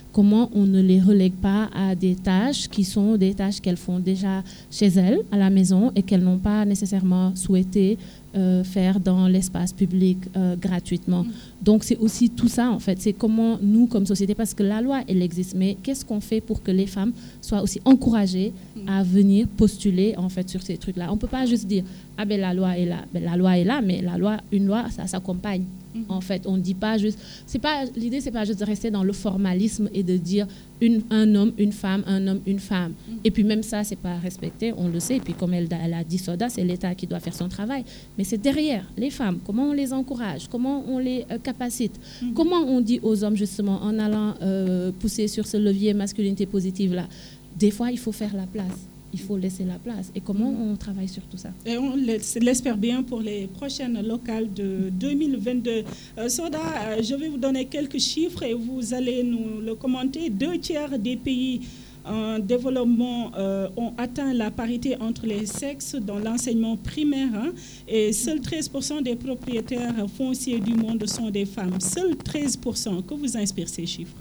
comment on ne les relègue pas à des tâches qui sont des tâches qu'elles font déjà chez elles, à la maison, et qu'elles n'ont pas nécessairement souhaité faire dans l'espace public gratuitement. Donc c'est aussi tout ça en fait, c'est comment nous comme société, parce que la loi elle existe, mais qu'est-ce qu'on fait pour que les femmes soient aussi encouragées à venir postuler en fait sur ces trucs-là. On ne peut pas juste dire ah ben la loi est là, mais une loi ça s'accompagne. En fait, on ne dit pas juste, l'idée c'est pas juste de rester dans le formalisme et de dire un homme, une femme, un homme, une femme. Et puis même ça, c'est pas respecté, on le sait. Et puis comme elle a dit Soda, c'est l'État qui doit faire son travail. Mais c'est derrière les femmes, comment on les encourage, comment on les capacite, comment on dit aux hommes justement en allant pousser sur ce levier masculinité positive là. Des fois, il faut faire la place. Il faut laisser la place. Et comment on travaille sur tout ça? Et on l'espère bien pour les prochaines locales de 2022. Soda, je vais vous donner quelques chiffres et vous allez nous le commenter. 2/3 des pays en développement ont atteint la parité entre les sexes dans l'enseignement primaire, et seuls 13% des propriétaires fonciers du monde sont des femmes. Seuls 13%. Que vous inspirent ces chiffres?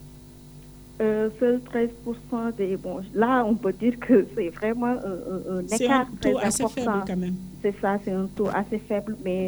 Seuls 13% des... Bon, là, on peut dire que c'est vraiment un écart très important. C'est un taux assez faible quand même. C'est ça, c'est un taux assez faible, mais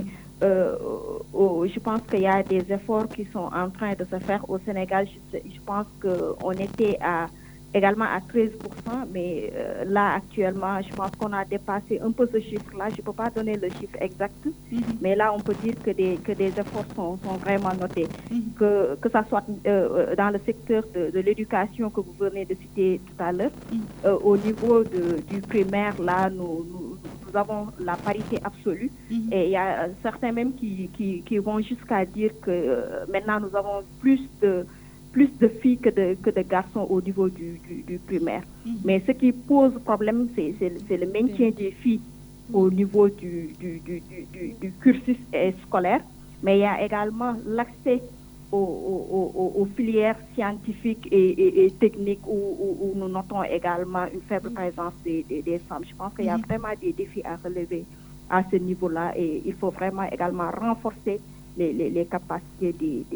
je pense qu'il y a des efforts qui sont en train de se faire au Sénégal. Je pense qu'on était également à 13%, mais là, actuellement, je pense qu'on a dépassé un peu ce chiffre-là. Je ne peux pas donner le chiffre exact, mais là, on peut dire que des efforts sont vraiment notés. Que ça soit dans le secteur de l'éducation que vous venez de citer tout à l'heure, au niveau du primaire, là, nous avons la parité absolue. Et il y a certains même qui vont jusqu'à dire que maintenant, nous avons plus de filles que de garçons au niveau du primaire. Mais ce qui pose problème, c'est le maintien des filles au niveau du cursus scolaire. Mais il y a également l'accès aux filières scientifiques et techniques où nous notons également une faible présence des femmes. Je pense qu'il y a vraiment des défis à relever à ce niveau-là, et il faut vraiment également renforcer les capacités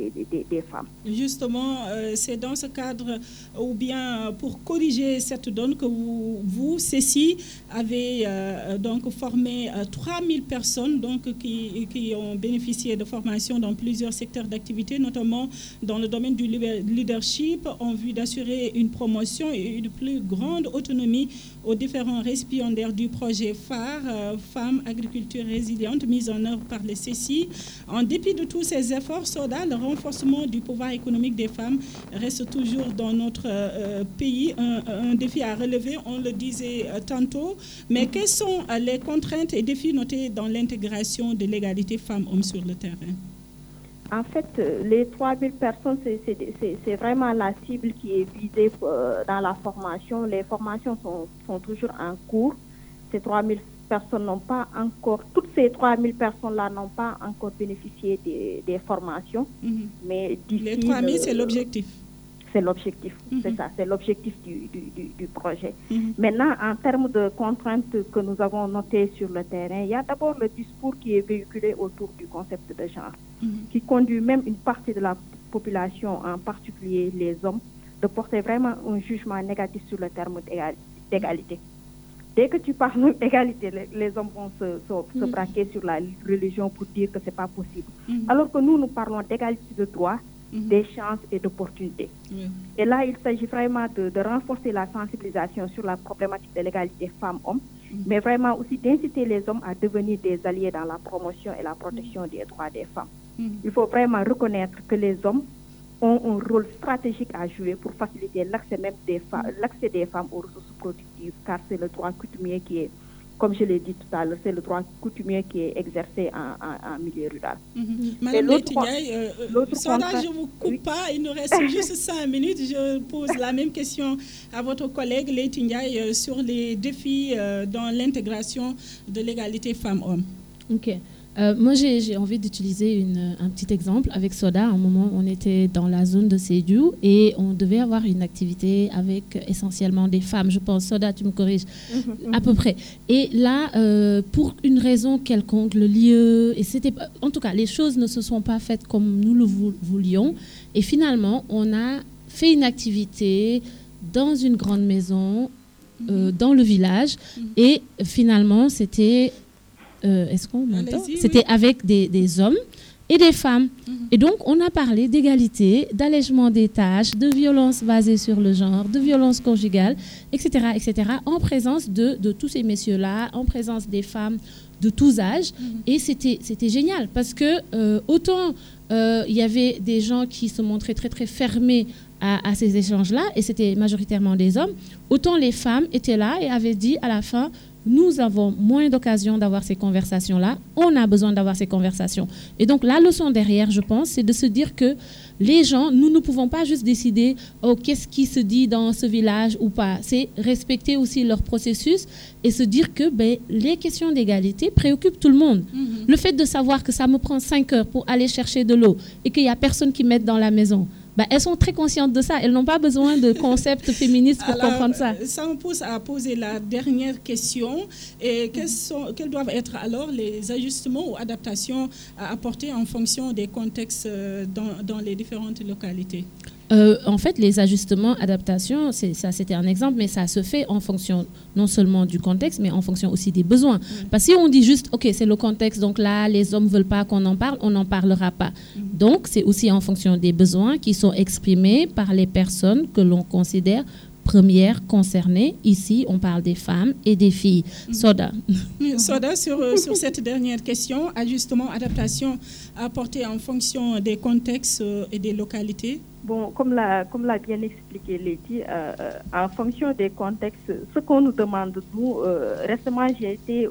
des femmes. Justement, c'est dans ce cadre, ou bien pour corriger cette donne, que vous Cécile, avez donc formé 3000 personnes donc, qui ont bénéficié de formations dans plusieurs secteurs d'activité, notamment dans le domaine du leadership, en vue d'assurer une promotion et une plus grande autonomie aux différents récipiendaires du projet phare Femmes Agriculture Résiliente, mis en œuvre par les CECI. En dépit de tous ces efforts, Soda, le renforcement du pouvoir économique des femmes reste toujours dans notre pays un défi à relever, on le disait tantôt. Mais quelles sont les contraintes et défis notés dans l'intégration de l'égalité femmes-hommes sur le terrain? En fait, les 3000 personnes, c'est vraiment la cible qui est visée dans la formation. Les formations sont toujours en cours. Ces 3000 personnes n'ont pas encore, toutes ces 3000 personnes-là n'ont pas encore bénéficié des formations. Mais les 3000, c'est l'objectif. C'est l'objectif, c'est ça, c'est l'objectif du projet. Maintenant, en termes de contraintes que nous avons notées sur le terrain, il y a d'abord le discours qui est véhiculé autour du concept de genre, qui conduit même une partie de la population, en particulier les hommes, de porter vraiment un jugement négatif sur le terme d'égalité. Dès que tu parles d'égalité, les hommes vont se braquer sur la religion pour dire que ce n'est pas possible. Alors que nous parlons d'égalité de droits, des chances et d'opportunités. Et là, il s'agit vraiment de renforcer la sensibilisation sur la problématique de l'égalité femmes-hommes, mais vraiment aussi d'inciter les hommes à devenir des alliés dans la promotion et la protection des droits des femmes. Il faut vraiment reconnaître que les hommes ont un rôle stratégique à jouer pour faciliter l'accès même l'accès des femmes aux ressources productives, car c'est le droit coutumier qui est, comme je l'ai dit tout à l'heure, c'est le droit coutumier qui est exercé en milieu rural. Madame Letignaye, je ne vous coupe pas, il nous reste juste 5 minutes. Je pose la même question à votre collègue Letignaye sur les défis dans l'intégration de l'égalité femmes-hommes. Ok. Moi, j'ai envie d'utiliser un petit exemple avec Soda. À un moment, on était dans la zone de Sédhiou et on devait avoir une activité avec essentiellement des femmes. Je pense, Soda, tu me corriges, à peu près. Et là, pour une raison quelconque, le lieu, en tout cas, les choses ne se sont pas faites comme nous le voulions. Et finalement, on a fait une activité dans une grande maison, dans le village, et finalement, c'était... est-ce qu'on m'entend ? C'était avec des hommes et des femmes. Et donc, on a parlé d'égalité, d'allègement des tâches, de violence basée sur le genre, de violence conjugale, etc., en présence de tous ces messieurs-là, en présence des femmes de tous âges. Et c'était génial parce que autant il y avait des gens qui se montraient très, très fermés à ces échanges-là, et c'était majoritairement des hommes, autant les femmes étaient là et avaient dit à la fin, nous avons moins d'occasions d'avoir ces conversations-là, on a besoin d'avoir ces conversations. Et donc la leçon derrière, je pense, c'est de se dire que les gens, nous ne pouvons pas juste décider qu'est-ce qui se dit dans ce village ou pas. C'est respecter aussi leur processus et se dire que les questions d'égalité préoccupent tout le monde. Le fait de savoir que ça me prend 5 heures pour aller chercher de l'eau et qu'il n'y a personne qui m'aide dans la maison, elles sont très conscientes de ça. Elles n'ont pas besoin de concepts féministes pour comprendre ça. Ça me pousse à poser la dernière question. Et quels doivent être alors les ajustements ou adaptations à apporter en fonction des contextes dans les différentes localités? En fait, les ajustements, adaptations, ça c'était un exemple, mais ça se fait en fonction non seulement du contexte, mais en fonction aussi des besoins. Parce que si on dit juste, OK, c'est le contexte, donc là, les hommes ne veulent pas qu'on en parle, on n'en parlera pas. Donc, c'est aussi en fonction des besoins qui sont exprimés par les personnes que l'on considère premières concernées. Ici, on parle des femmes et des filles. Soda. Soda, sur cette dernière question, ajustement, adaptation apportée en fonction des contextes et des localités. Bon, comme l'a bien expliqué Letty, en fonction des contextes, ce qu'on nous demande, nous, récemment j'ai été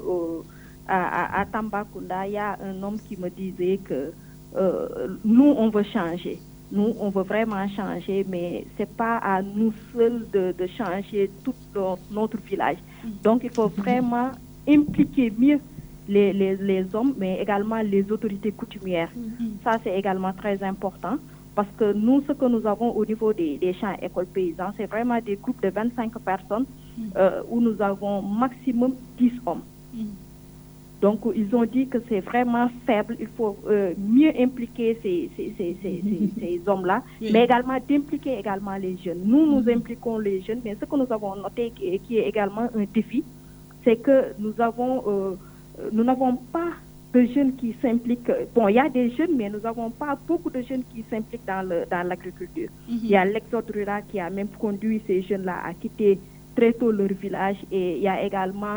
à Tambacounda, il y a un homme qui me disait que nous, on veut changer. Nous, on veut vraiment changer, mais ce n'est pas à nous seuls de changer tout notre village. Donc, il faut vraiment impliquer mieux les hommes, mais également les autorités coutumières. Ça, c'est également très important. Parce que nous, ce que nous avons au niveau des champs écoles paysans, c'est vraiment des groupes de 25 personnes où nous avons maximum 10 hommes. Donc, ils ont dit que c'est vraiment faible. Il faut mieux impliquer ces hommes-là, mais également d'impliquer également les jeunes. Nous impliquons les jeunes, mais ce que nous avons noté qui est également un défi, c'est que nous n'avons pas de jeunes qui s'impliquent. Bon, il y a des jeunes, mais nous n'avons pas beaucoup de jeunes qui s'impliquent dans l'agriculture. Il y a l'exode rural qui a même conduit ces jeunes-là à quitter très tôt leur village, et il y a également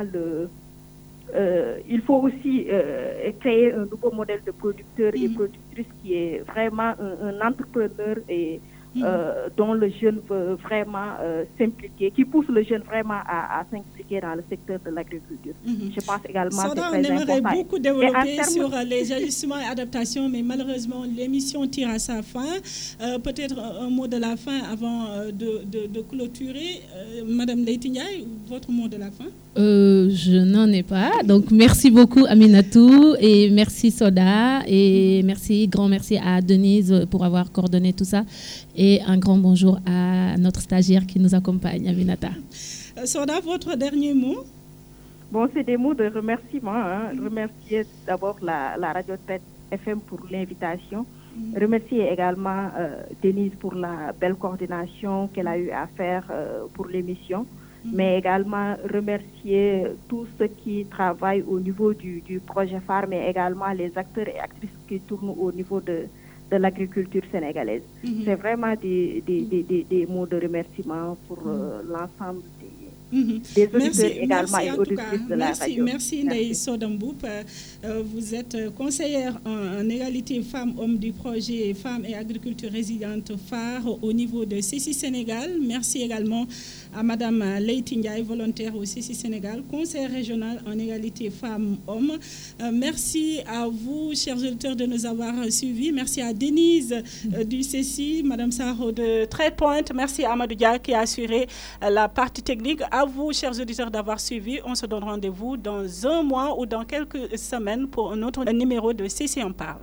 il faut aussi créer un nouveau modèle de producteur et productrice qui est vraiment un entrepreneur et dont le jeune veut vraiment s'impliquer, qui pousse le jeune vraiment à s'impliquer dans le secteur de l'agriculture. Je pense également que c'est très important. On aimerait beaucoup développer sur les ajustements et adaptations, mais malheureusement, l'émission tire à sa fin. Peut-être un mot de la fin avant de clôturer. Madame Leïty Ndiaye, votre mot de la fin? Je n'en ai pas. Donc, merci beaucoup, Aminatou, et merci, Soda, et grand merci à Denise pour avoir coordonné tout ça. Et un grand bonjour à notre stagiaire qui nous accompagne, Aminata. Soda, votre dernier mot? Bon, c'est des mots de remerciement. Remercier d'abord la Radio Traite FM pour l'invitation. Remercier également Denise pour la belle coordination qu'elle a eu à faire pour l'émission. Mais également remercier tous ceux qui travaillent au niveau du projet phare, mais également les acteurs et actrices qui tournent au niveau de l'agriculture sénégalaise. C'est vraiment des mots de remerciement pour l'ensemble des auditeurs également et auditrices de la radio. Merci Ndeye Soda Mboup. Vous êtes conseillère en égalité femmes-hommes du projet Femmes et Agriculture Résiliente phare au niveau de CECI Sénégal. Merci également à Madame Leïty Ndiaye, volontaire au CECI Sénégal, conseillère régionale en égalité femmes-hommes. Merci à vous, chers auditeurs, de nous avoir suivis. Merci à Denise du CECI, Madame Saro de TradePoint. Merci à Amadou Dia qui a assuré la partie technique. À vous, chers auditeurs, d'avoir suivi. On se donne rendez-vous dans un mois ou dans quelques semaines pour un autre numéro de CECI en parle.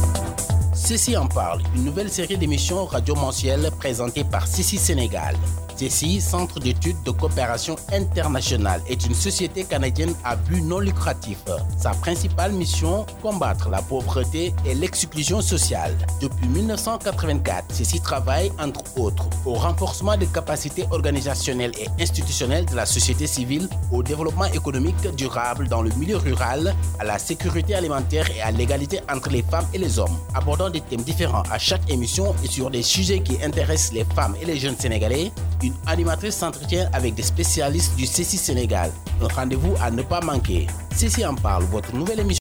CECI en parle, une nouvelle série d'émissions radio mensuelles présentée par CECI Sénégal. CECI, Centre d'études de coopération internationale, est une société canadienne à but non lucratif. Sa principale mission, combattre la pauvreté et l'exclusion sociale. Depuis 1984, CECI travaille, entre autres, au renforcement des capacités organisationnelles et institutionnelles de la société civile, au développement économique durable dans le milieu rural, à la sécurité alimentaire et à l'égalité entre les femmes et les hommes. Abordant des thèmes différents à chaque émission et sur des sujets qui intéressent les femmes et les jeunes Sénégalais, une animatrice s'entretient avec des spécialistes du CECI Sénégal. Un rendez-vous à ne pas manquer. CECI en parle, votre nouvelle émission.